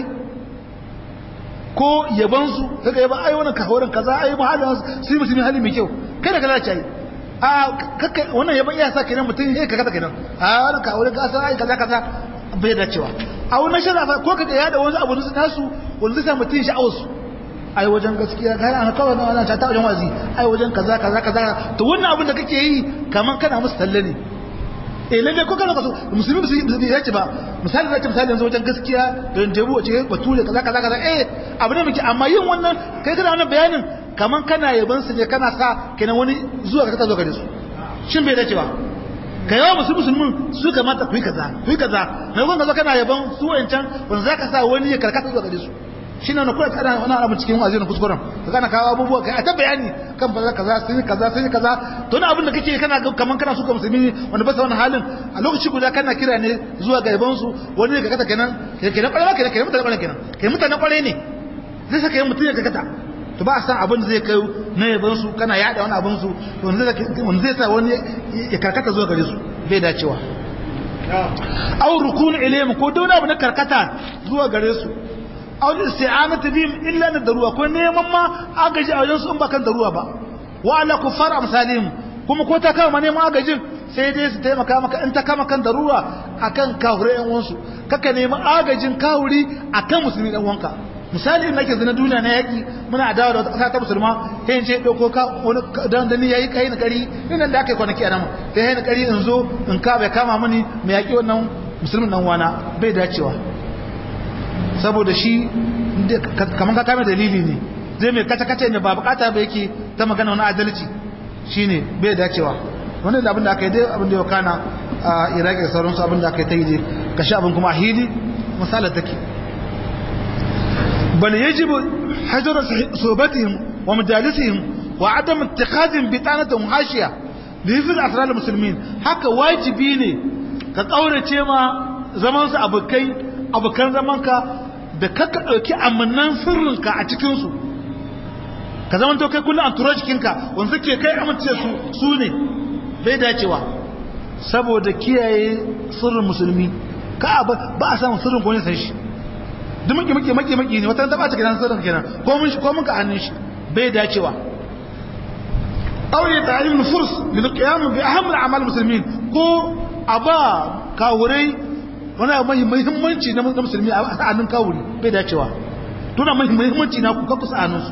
ko yabansu kaga yaba ai wannan kahurin kaza ai muhalin su musulmi hali mai kyau kai da kaza ce a kaka wannan yaban iya sa kenan mutum sai ka kaza kenan a wannan kahurin ka sa ai kaza kaza bai dacewa a wannan sharafa ko kaga ya da wani abu nasu wanda zai mutum sha'awarsu ai wajen gaskiya kai an kawai wannan ta wajen wazi ai wajen kaza kaza kaza to wannan abin da kake yi kaman kana musu talle ne lalle ko kana kaso musulmi bai yace ba misali zai misali yanzu wajen gaskiya don jebu wace bature kaza kaza kaza abu ne muke amma yin wannan kai kana wannan bayanin kaman kana yaban su ne kana sa kenan wani zuwa ka zo gare su shin bai dace ba kai yawa musulmin su kamata ku yi kaza mai gon kana yaban su wancan wanda zaka sa wani ya karkata zuwa gare su shine na kula kana wannan abu cikin wa'azi na kuskuren ka kana kawo abubuwa kai a ta bayani kan fa kaza sai kaza to na abin da kake kana kaman kana suka musulmi wanda ba sa wannan halin a lokaci guda kana kira ne zuwa ga yaban su wani ne ka kata kenan kwalaba kenan mutane kwalaba kenan kai mutane kwalai ne zai saka yin mutune ka kata to ba a san abin da zai kai na yaban su kana yada wani abin su wanda zai sa wani ya karkata zuwa gare su bai dacewa aw rukun ilayhim ko dole abu na karkata zuwa gare su aw isti'anatu bihim illa na daruwa ko neman ma agaji a wajen su in ba kan daruwa ba wa ala kuffar amsalihim kuma ko ta kama neman agajin sai dai su taimaka maka in ta kama kan daruwa akan kafure yan uwansu kaka neman agajin kawuri akan musulmi dan uwanka misali in nake zina duniya na yaki muna adawa da wata kasa ta musulma sai in ce dauko ka wani dan da ni yayi kai na kari nan da aka kwanaki a nan sai yayi na kari in zo in ka bai kama mini mai yaki wannan musulmin dan wana bai dacewa saboda shi kaman ka kame dalili ne zai mai kace ne ba bukata ba yake ta magana wani adalci shine bai dacewa wannan da abin da aka yi dai abin da ya kana a Iraki da sauransu abin da aka yi ta yi dai kashi abin kuma hili misalar take bal yajibu hajar sobatihim wa majalisihim wa adam ittikhadhihim bitanatan hashiya li hifz asrar almuslimin haka wajibi ne ka kaurace ma zaman su abokan zamanka da kakka ɗauki amannan sirrinka a cikinsu ka zama to kai kullum an turo jikinka wanda suke kai amince su ne bai dacewa saboda kiyaye sirrin musulmi ka ba a samun sirrin ko ne san shi duk maki ne wata ta ɓata gidan sirrin kenan ko mun ka hannun shi bai dacewa aure ta alim nufurs lil qiyam bi aham al a'mal muslimin ko aba kawurai wani abu muhimmanci na musulmi a sa'anin kawuri bai dacewa tuna muhimmanci na ku kaku sa'aninsu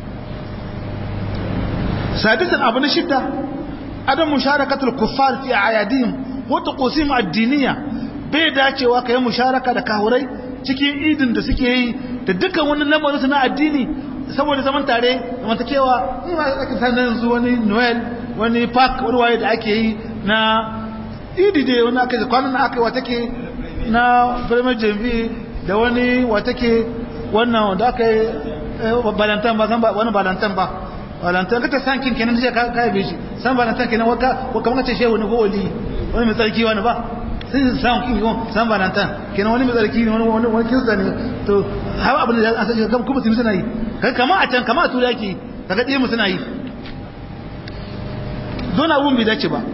sadisan abu na shidda adam musharakatul kuffar fi ayadihim wa taqsim ad-diniyya bai dacewa kai musharaka da kahurai cikin idin da suke yi da dukkan wani lamarin na addini saboda zaman tare zamantakewa ni ma ake sanin yanzu wani Noel wani park wani waye da ake yi na idi da wani aka kwanan aka wa take na premier jambi da wani wata ke wannan wanda aka yi balantan ba zan ba wani balantan ba balantan ka ta sankin kenan da ka kai bishi san balantan kenan waka kamar ce shehu ne ko wali wani mai tsarki wani ba sai san kin ko san balantan kenan wani mai tsarki ne wani kirista ne to hawa abin da an san kuma mutum suna yi kai kama a can kama a tura yake kaga diye mu suna yi don abun bai dace ba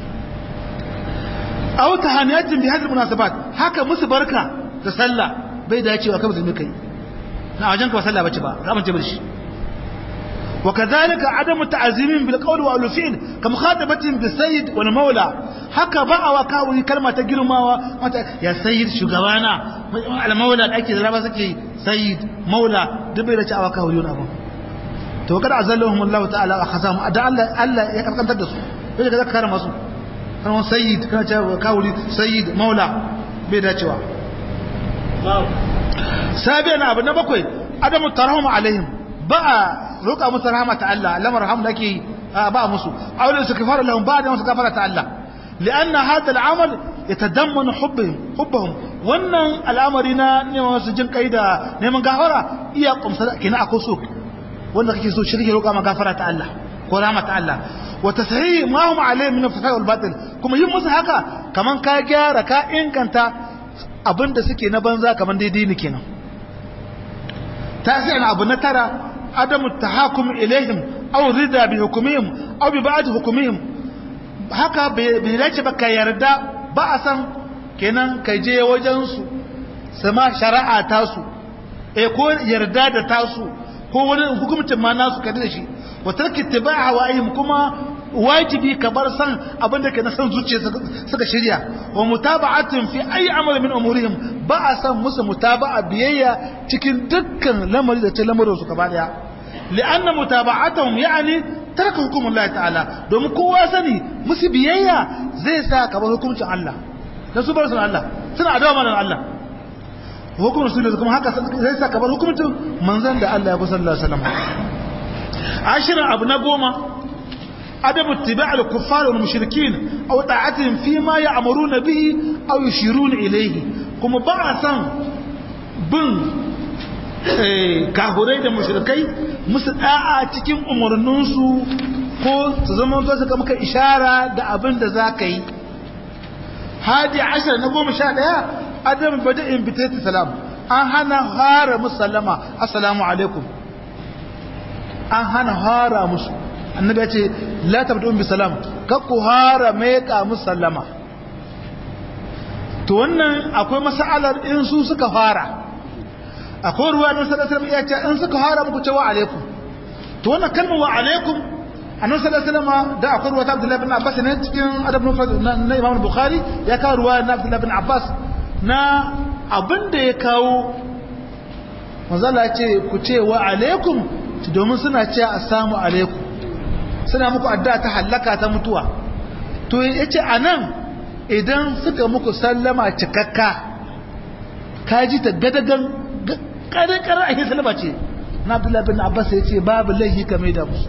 aw tahaniyatin bi hadhihi munasabat haka musu barka da sallah bai dacewa kai musulmi kai na wajen ka sallah bace ba za mu ce shi wa kadhalika adam ta'zimin bil qawl wa al fi'l kam khatabatin bis sayyid wal maula haka ba wa kawai kalma ta girmawa mata ya sayyid shugabana al maula da ake zaba suke sayyid maula duk bai dace a kawai wani abu to kada azallahum Allah ta'ala wa khazam da Allah ya karkantar da su bai da zakar masu kan sayyid kana cewa kawuli sayyid maula bai dacewa sabiyan abu na bakwai adamu tarahum alaihim ba roƙa musu rahama ta Allah lamar rahama da ke ba musu aure su kafara lahum ba da musu kafara ta Allah lianna hada al'amal yatadammanu hubbahum wannan al'amari na neman su jin kai da neman gafara iya kumsa kina akwai so wanda kake so shi kake roƙa ma gafara ta Allah ko rahama ta Allah wa tasahih ma hum alayhi min al-fasad wal batil kuma yin musu haka kaman ka gyara ka inganta abinda suke na banza kaman daidai ne kenan tasirin abu na tara adamu tahakum ilaihim aw rida bi hukumihim aw bi ba'd hukumihim haka bai dace ba ka yarda ba a san kenan ka je wajen su sama shari'a tasu ko yarda da tasu ko wani hukumcin ma nasu ka da shi wa tarki tibaha wa ayyim kuma wajibi ka bar san abin da ke na san zuciya suka shirya wa mutaba'atin fi ayi amal min umurihim ba a san musu mutaba'a biyayya cikin dukkan lamari da ce lamarin su gaba daya li'anna mutaba'atuhum yani tarka hukumullahi ta'ala domin kowa sani musu biyayya zai sa ka bar hukuncin Allah da su bar sun Allah suna adawa da Allah hukumin su kuma haka zai sa ka bar hukuncin manzon da Allah ya bi sallallahu alaihi wasallam ashirin abu na goma adabu ittiba' al-kuffar wal mushrikin aw ta'atihim fi ma ya'muruna bihi aw yushiruna ilayhi kuma ba a san bin kahurai da mushrikai musu da'a cikin umarninsu ko su zama to suka maka ishara da abin da za ka yi hadi ashar na 11 adam bada'in bitati salam an hana hara musallama assalamu alaikum an hana hara musu annabi ya ce la tabda'un bi salam kakku hara mai ka musallama to wannan akwai mas'alar in su suka fara akwai ruwa da sallallahu alaihi wasallam ya ce in suka fara muku cewa alaikum to wannan kalmar wa alaikum annabi sallallahu alaihi wasallam da akwai ruwa ta Abdullah ibn Abbas ne cikin adab na Imam Bukhari ya kawo ruwa na Abdullah ibn Abbas na abinda ya kawo manzo Allah ya ce ku ce wa alaikum domin suna cewa assalamu alaikum suna muku addu'a ta halaka ta mutuwa to yace anan idan suka muku sallama cikakka kaji ta gadagan kare a yi sallama ce na Abdullah bin Abbas ya ce babu laihi kamar da musu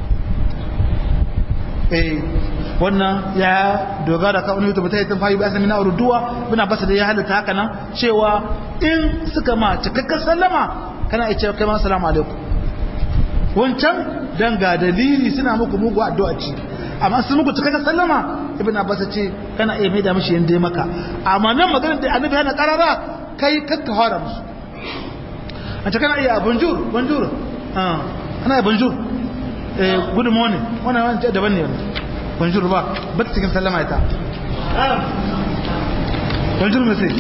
wannan ya dogara ka wani youtube ta yi tafayi ba sami na urduwa bin Abbas da ya halitta haka nan cewa in suka ma cikakkar sallama kana iya cewa kai ma salamu alaikum wancan dan ga dalili suna muku mugu addu'a ce amma sun muku cikakkar sallama ibn Abbas ya ce kana iya maida mishi yanda ya maka amma nan maganar da annabi yana karara kai kakka fara musu a ta kana iya bonjour bonjour ana bonjour good morning wannan daban ne bonjour ba ba cikin sallama ita bonjour monsieur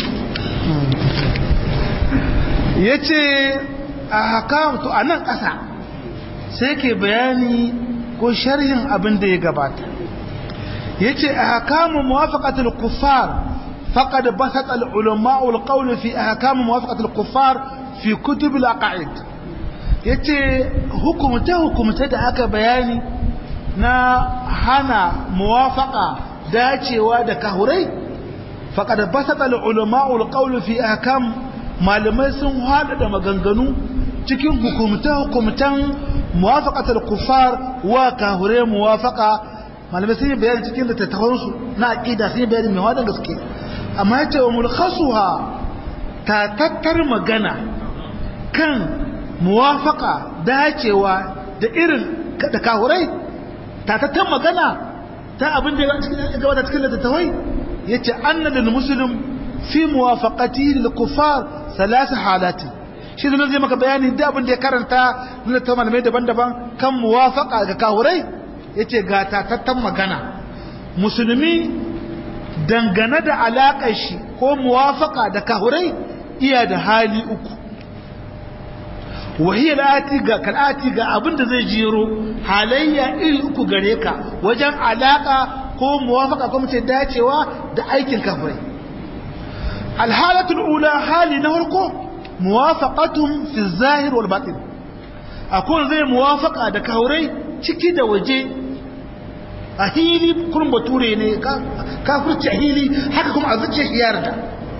yace a hakam to anan kasa sai ke bayani ko sharhin abin da ya gabata yace ahkamu muwafaqatul kuffar faqad basata al ulama al qawl fi ahkam muwafaqatul kuffar fi kutub al aqaid yace hukumta da aka bayani na hana muwafaqa dacewa da kahurai faqad basata al ulama al qawl fi ahkam malamai sun hada da maganganu cikin hukumtan muwafaqatul kuffar wa kahure muwafaqa malamai sun yi bayani cikin littattafansu na aqida sun yi bayani mai wadan gaske amma yace wa mulkhasuha ta tattar magana kan muwafaqa dacewa da irin da kahurai ta tattar magana ta abin da ya gabata cikin littattafai yace annal muslim fi muwafaqati lil kuffar thalath halati shi zai zai maka bayani da abin da ya karanta nuna ta malamai daban-daban kan muwafaka ga kahurai ya ce ga tatattan magana musulmi dangane da alaƙar shi ko muwafaka da kahurai iya da hali uku wahiyar kal'ati ga abin da zai jero halayya iri uku gare ka wajen alaƙa ko muwafaka ko mace dacewa da aikin kahurai alhalatul ula hali na farko muwafaqatun fi zahir wal batin akwai zai muwafaqa da kaurai ciki da waje a hili kurin bature ne kafirci a hili haka kuma a zuciya shi yarda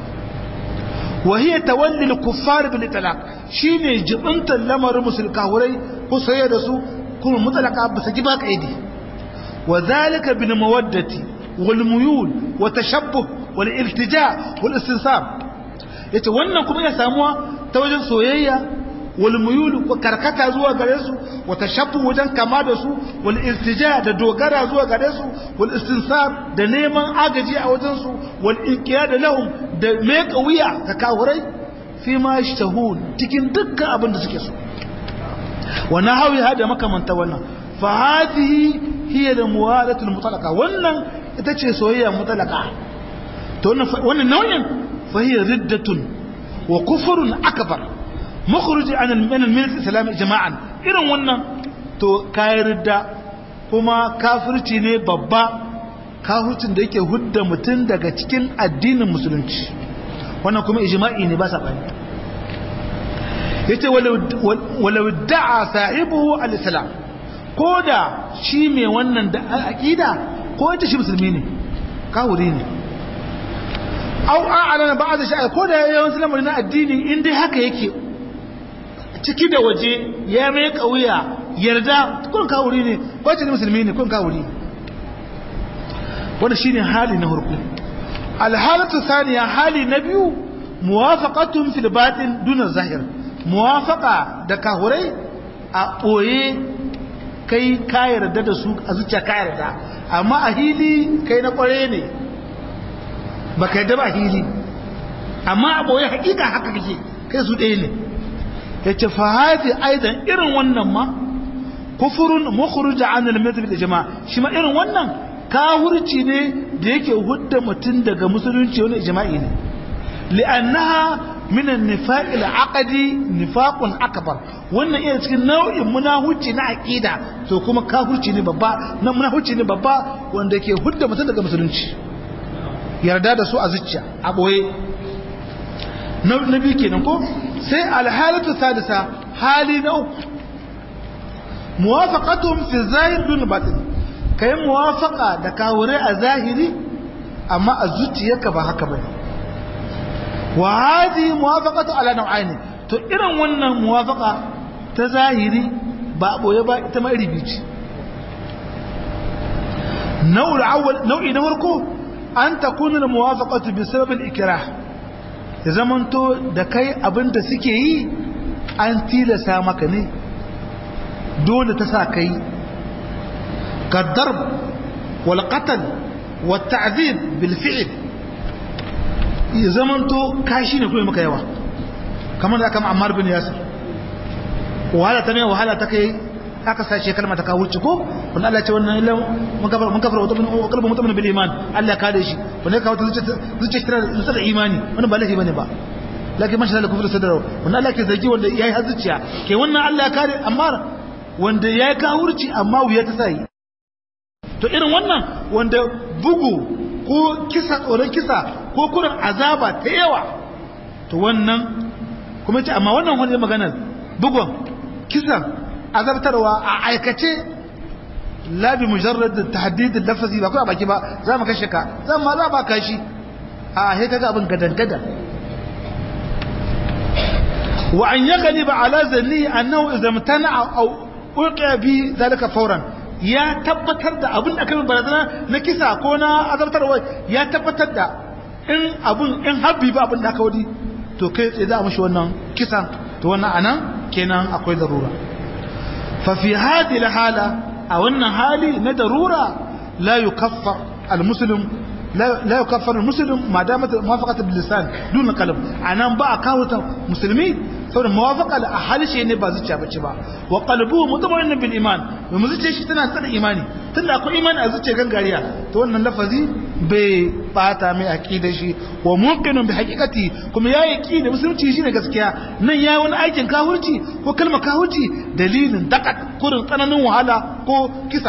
wa hiya tawalli al kuffar bil talaq shine jibintan lamarin musul kaurai ko saye da su kuma mutalaka ba saki ba kaidi wa zalika bil mawaddati wal muyul wa tashabbuh wal iltija wal istinsab yace wannan kuma ya samuwa ta wajen soyayya wal muyul ko karkata zuwa gare su wa tashabbu wajen kama da su wal iltija da dogara zuwa gare su wal istinsar da neman agaji a wajen su wal inqiyad lahum da meka wuya ga kafirai fi ma yashtahun cikin dukkan abin da suke so wa nahawi hada makamanta wannan fa hadhihi hiya al muwalatul mutlaqa wannan ita ce soyayya mutlaqa to wannan nau'in fa hiya riddatun wa kufrun akbar mukhruj an al-millat al-islam jama'an irin wannan to kai ridda kuma kafirci ne babba kafircin da yake hudda mutun daga cikin addinin musulunci wannan kuma ijma'i ne ba sa bani yace walau da'a sahibuhu al-islam koda shi mai wannan da aqida ko yace shi musulmi ne kafiri ne au a'lana ba'd shay'a koda yayin musulmi na addini in dai haka yake ciki da waje ya mai kauya yarda kun kafiri ne ko yace musulmi ne kun kafiri wannan shine hali na farko al-halatu thaniya hali na biyu muwafaqatun fil batin duna zahir muwafaqa da kahurai a boye kai ka yarda da su a zuciya ka yarda amma a hili kai na kware ne baka yarda ba hili amma a boye hakika haka kake kai su ɗaya ne yace fa hadi aidan irin wannan ma kufurun mukhruj an al-madhhab al-ijma' shi ma irin wannan kafirci ne da yake hudda mutun daga musulunci wani ijma'i ne li'annaha min an-nifaq al-aqdi nifaqun akbar wannan iya cikin nau'in munafici na aqida to kuma kafirci ne babba na munafici ne babba wanda yake hudda mutun daga musulunci yarda da su a zuciya a boye nabi kenan ko sai al-halatu thalitha hali na uku muwafaqatuhum fi zahir dun batin kai muwafaqa da kawure a zahiri amma a zuciyarka ba haka bane wa hadi muwafaqatu ala nau'aini to irin wannan muwafaqa ta zahiri ba boye ba ita ma iri bici nau'i na farko an takuna al muwafaqatu bi sabab al ikrah ya zamanto da kai abinda suke yi an tilasa maka ne dole ta sa kai كالضرب والقتل والتعذيب بالفعل زمانتو كاشي ne kuma maka yawa kamar da aka Ammar bin Yasir wahala ta ne wahala ta kai aka sace kalma ta kawo ko wannan Allah ya ce wannan illa mun kafara wa qalbu mu'min bil iman Allah ka da shi wannan kawo ta zuciya da imani wannan ba laifi bane ba lakin man shalla kufru sadara wannan Allah ke zargi wanda yayi hazzuciya ke wannan Allah ya kare Ammar wanda yayi kawurci amma wuya ta sai to irin wannan wanda bugu ko kisa tsoron kisa ko kurin azaba ta yawa to wannan kuma ce amma wannan wani maganar bugun kisan azabtarwa a aikace la bi mujarrad tahdid al-lafzi ba ko a baki ba za mu kashe ka za ba kashi a he kaga abin gadangada wa an yaghliba ala zanni annahu idza mutana aw ulqiya bi zalika fawran ya tabbatar da abin da kai barazana na kisa ko na azabtarwa ya tabbatar da in abun in habbi ba abin da aka wadi to kai tsaye za a mashi wannan kisan to wannan anan kenan akwai darura fa fi hadhihi alhala a wannan hali na darura la yukaffar almuslim la yukaffar almuslim ma damat muwafaqat bil lisan dun qalb anan ba a kawo ta musulmi saboda muwafaqa da halshe ne ba zuciya bace ba wa qalbuhu mutma'innin bil iman mu zuciya shi tana tsada imani tunda akwai imani a zuciya gangariya to wannan lafazi bai bata mai aqida shi wa muqinun bi haqiqati kuma yayi aqida musulunci shine gaskiya nan yayi wani aikin kafirci ko kalmar kafirci dalilin dakat kurin tsananin wahala ko kisa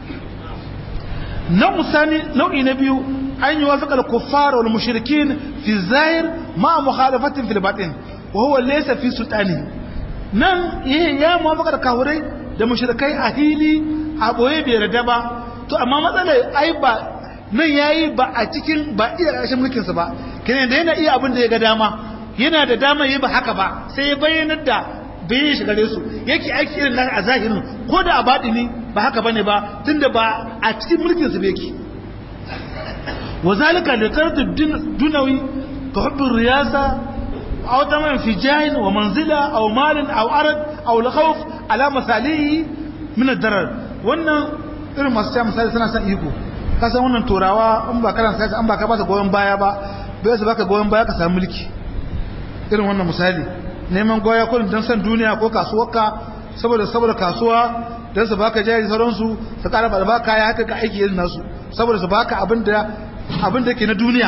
nau'i na biyu an yi wafiqa al-kuffar wal mushrikin fi zahir ma mukhalafatin fil batin وهو ليس في سلطانه nan ya muwafaka da kahurai da mushrikai a hili a boye bai rada ba to amma matsalar ai ba nan yayi ba a cikin ba iya ƙarshen mulkin sa ba kenan da yana iya abin da ya ga dama yana da dama yayi ba haka ba sai ya bayyana da bai shiga gare su yake aiki irin nan a zahirin ko da a batini ba haka bane ba tunda ba a cikin mulkin sa yake wazalika liqardu dunawi ka hubbur riyasa aw taman fi jahin wa manzila aw malin aw arad aw al-khawf ala masalihi min ad-darar wannan irin masu cewa misali suna san iko ka san wannan turawa in ba karan sai an ba ka ba goyon baya ba bai su baka goyon baya ka samu mulki irin wannan misali neman goya kullun dan san duniya ko kasuwarka saboda kasuwa dan su baka jari sauransu su ƙara ba baka ya haka ka aiki irin nasu saboda su baka abinda ke na duniya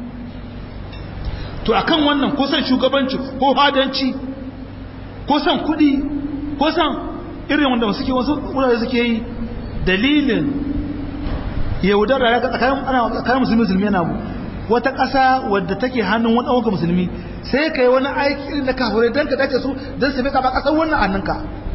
to akan wannan ko san shugabanci ko hadanci ko san kudi ko san irin wanda suke wasu wurare suke yi dalilin yaudara ya tsakanin musulmi yana mu wata ƙasa wadda take hannun wani ɗauka musulmi sai ka yi wani aiki irin da kafurai don ka dace su don su fi ka ba ƙasar wannan annanka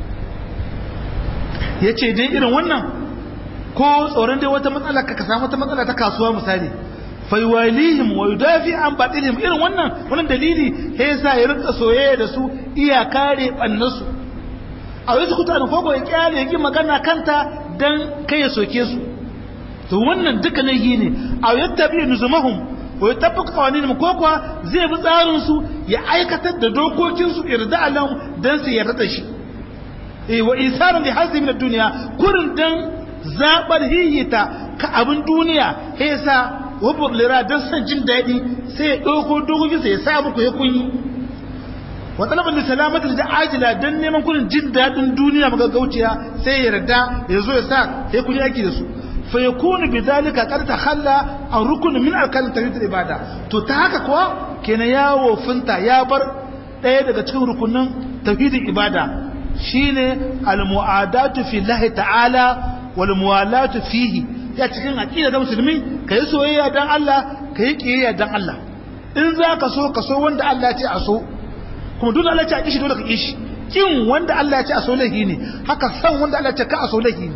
ya ce dai irin wannan ko tsoron dai wata matsala ka samu wata matsala ta kasuwa misali faiwalihim wa yudafi an batilihim irin wannan dalili ya sa ya rinka soyayya da su iya kare ɓannansu a wai su kuta da kogo ya kyale ya magana kanta don kai ya soke su to wannan duka laifi ne a yadda biyu nuzumahum wa yatabqa qawaninhum ko kuwa zai bi tsarin su ya aikatar da dokokin su irda Allah dan su yarda da shi wa isaran li hazmi min ad-dunya kurin dan zabar hiyita ka abin duniya yasa wabur lira dan san jin dadi sai ya dauko dokokin sa ya sa muku ya kunyi wa talaban li salamati da ajila dan neman kurin jin dadin duniya magagauciya sai ya yarda ya zo ya sa sai kunyi aiki da su فيكون بذلك قد تخلى عن ركن من اركان توحيد العباده to ta haka kuwa kenan ya wofinta ya bar daya daga cikin rukunin tauhidin ibada shine almuadatu fi Allah ta'ala wal muwalatu fihi ya cikin aqida da musulmi kai soyayya dan Allah kai kiyayya dan Allah in zaka so ka so wanda Allah ya ce a so kuma duk Allah ya ce a kishi dole ka kishi kin wanda Allah ya ce a so lahi ne haka san wanda Allah ya ce ka a so lahi ne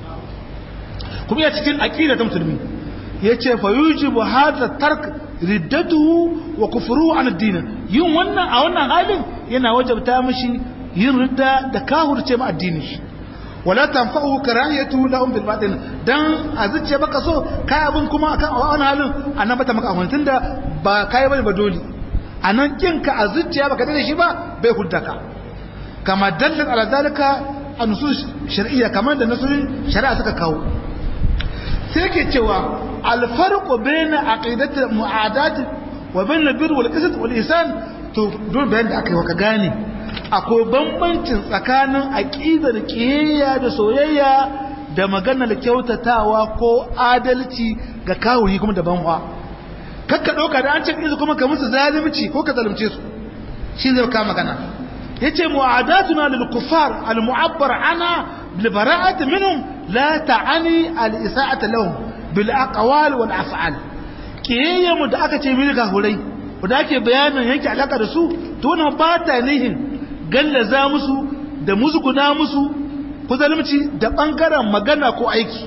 kuma ya cikin aqida ta musulmi yace fa yujibu hadha tark riddatuhu wa kufruhu an ad-din yin wannan a wannan halin yana wajabta mishi yin ridda da kahurce ma addini shi wala tanfa'u karahiyatu lahum bil batin dan azuce baka so kai abin kuma akan wannan halin annan bata maka amana tunda ba kai bane ba dole anan kinka azuce baka dade shi ba bai huddaka kama dalil ala zalika an-nusus shar'iyya kamar da nususin shari'a suka kawo sai ke cewa alfarqu bayna aqidati mu'adat wa bayna albir wal qisd wal ihsan to don bayan da aka yi waka gane akwai bambancin tsakanin aqidar kiyayya da soyayya da maganar kyautatawa ko adalci ga kawuri kuma daban wa kakka dauka da an ce kizu kuma ka musu zalunci ko ka zalunce su shi zai ka magana yace mu'adatuna lil kuffar al mu'abbar ana bil bara'ati minhum لا تعني الإساءة لهم بالأقوال والأفعال كيية مدعكة تيميلك هولي ودعك بيانا ينكي علاقة رسو تونا باتا نيهن قل زامسو دا مزقو نامسو كذلمتي دا بانكرا مغانا كو ايكي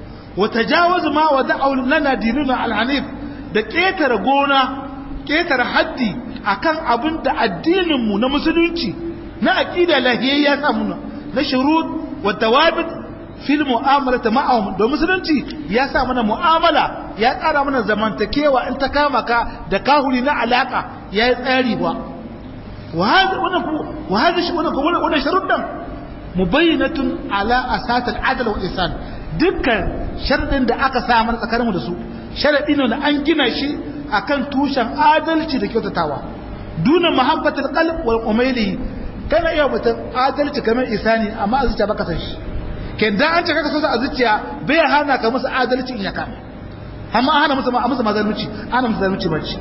وتجاوز ما ودعوا لنا ديننا العنيف دا كيتر قونا كيتر حدي akan abin da addininmu na musulunci na aqida lahiyayya samuna na shurut wa tawabit fil mu'amalati ma'ahum da musulunci ya sa mana mu'amala ya ƙara mana zamantakewa in ta kama ka da kahuri na alaka ya yi tsari ba wa hada shi wannan sharuɗan mubayyinatun ala asat al-adl wa ihsan dukkan sharadin da aka sa mana tsakaninmu da su sharadi ne da an gina shi akan tushen adalci da kyautatawa duna mahabbatul qalb wal umayli kana iya mutum adalci kamar isani amma a zuciya baka san shi kenda an ce kaka so a zuciya bai hana ka musu adalci in ya kama amma hana musu mazalunci hana musu zalunci bace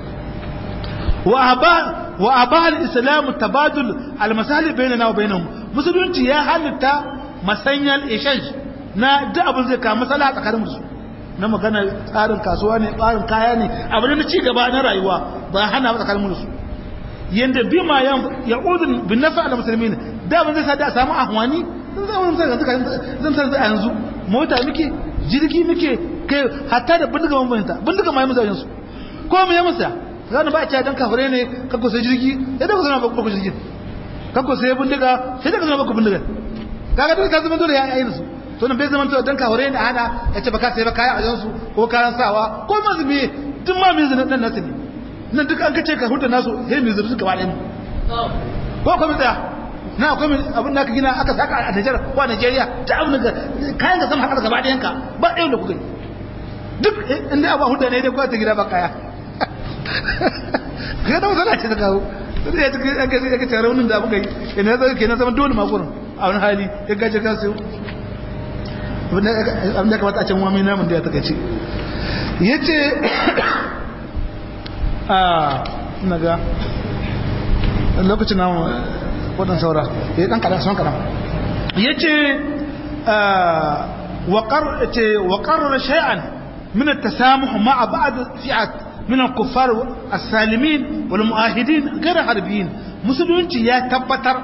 wa abah al-islam tabadul al-masalih bainana wa bainahum musulunci ya halitta masanyal exchange na duk abin zai kama masala tsakanin su na magana tsarin kasuwa ne tsarin kaya ne abin da ci gaba na rayuwa ba hana tsakanin su yanda bima ya'udun bin nafa al-muslimin da abin zai sa da samu ahwani zan san a yanzu mota muke jirgi muke kai hatta da bindiga mabanta bindiga mai mazajen su ko mu ya musa zan ba a ce dan kafare ne kako sai jirgi sai da ku zama ba ku jirgi kako sai bindiga sai da ku zama ba ku bindiga kaga duk ka zama dole ya yi su to nan bai zama to dan kafare ne hana ya ce baka sai ba kaya a jansu ko kayan sawa ko mazumi duk ma min zan dan nasu ne nan duk an kace ka huta nasu sai mu zurfi gaba ɗaya ko kuma tsaya na akwai abin da aka gina aka saka a Nijar ko a Najeriya ta abin da kayan ka sama haka gaba ɗayan ka ba ɗayan da kuka duk inda abu huta ne dai ko ta gida ba kaya ga da masala ce ta kawo sai ya ka tare wannan da abu kai ina zai kenan zaman dole makurin a wani hali ya gaje ka sai abin da kamata a can wami namun da ya taka ce ya ce na ga lokacin namun waɗanda saura ya ɗan kaɗan son kaɗan ya ce waƙarar shay'an min tasamuhu ma'a ba'd fi'at min al-kuffar as-salimin wal mu'ahidin ghayr harbiyin musulunci ya tabbatar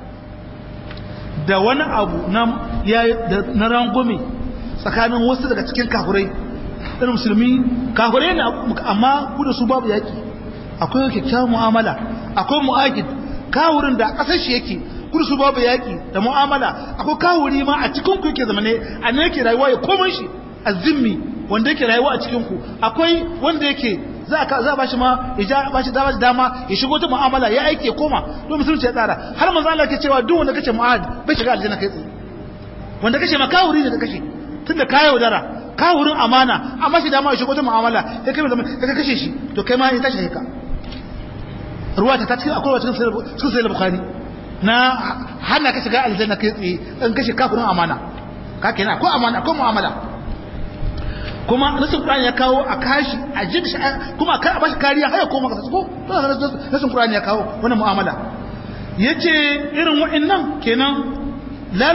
da wani abu na rangume tsakanin wasu daga cikin kafirai ɗan musulmi kafirai ne amma ku da su babu yaki akwai kyakkyawar mu'amala akwai mu'ahid kawurin da ƙasar shi yake kudu su babu yaƙi da mu'amala akwai kawuri ma a cikin ku yake zamane a ne yake rayuwa ya komai shi azimmi wanda yake rayuwa a cikin ku akwai wanda yake za a bashi ma ya bashi dama ya shigo ta mu'amala ya aiki ya koma don musulunci ya tsara har manzo Allah ke cewa duk wanda kace mu'ahid bai shiga aljanna kai tsaye wanda kace ma kawuri ne da kace tunda ka yaudara kawurin amana amma shi dama ya shigo ta mu'amala ya kai zaman ka kashe shi to kai ma ya tashi ka ruwa ta cikin akwai cikin sai bukhari na hana ka shiga aljanna kai tsaye in kashe kafirin amana ka kenan akwai amana akwai mu'amala kuma nasin qur'ani ya kawo a kashi a jin shi kuma kar a bashi kariya har ya koma ka ko nasin qur'ani ya kawo wannan mu'amala yace irin wa'annan kenan la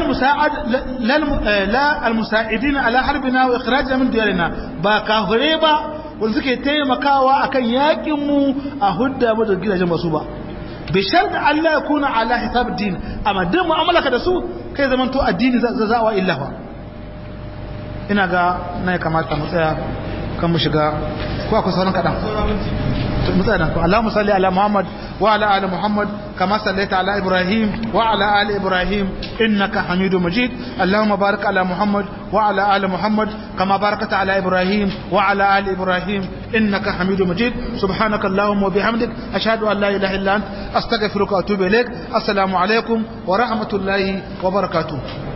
al-musa'idin ala harbina wa ikhrajna min diyarina ba kafire ba wanda suke taimakawa akan yakin mu a hudda mu da gidajen masu ba bi shart Allah ya kuna ala hisab din amma duk mu'amalaka da su kai zaman to addini zawa illa fa ina ga na ya kamata mu tsaya kan mu shiga ko akwai sauran kadan mu tsaya dan Allahumma salli ala Muhammad wa ala ali Muhammad kama sallaita ala Ibrahim wa ala ali Ibrahim innaka Hamidum Majid Allahumma barik ala Muhammad wa ala ali Muhammad kama barakta ala Ibrahim wa ala ali Ibrahim innaka Hamidum Majid subhanaka Allahumma wa bihamdik ashhadu an la ilaha illa anta astaghfiruka wa atubu ilaik assalamu alaikum wa rahmatullahi wa barakatuh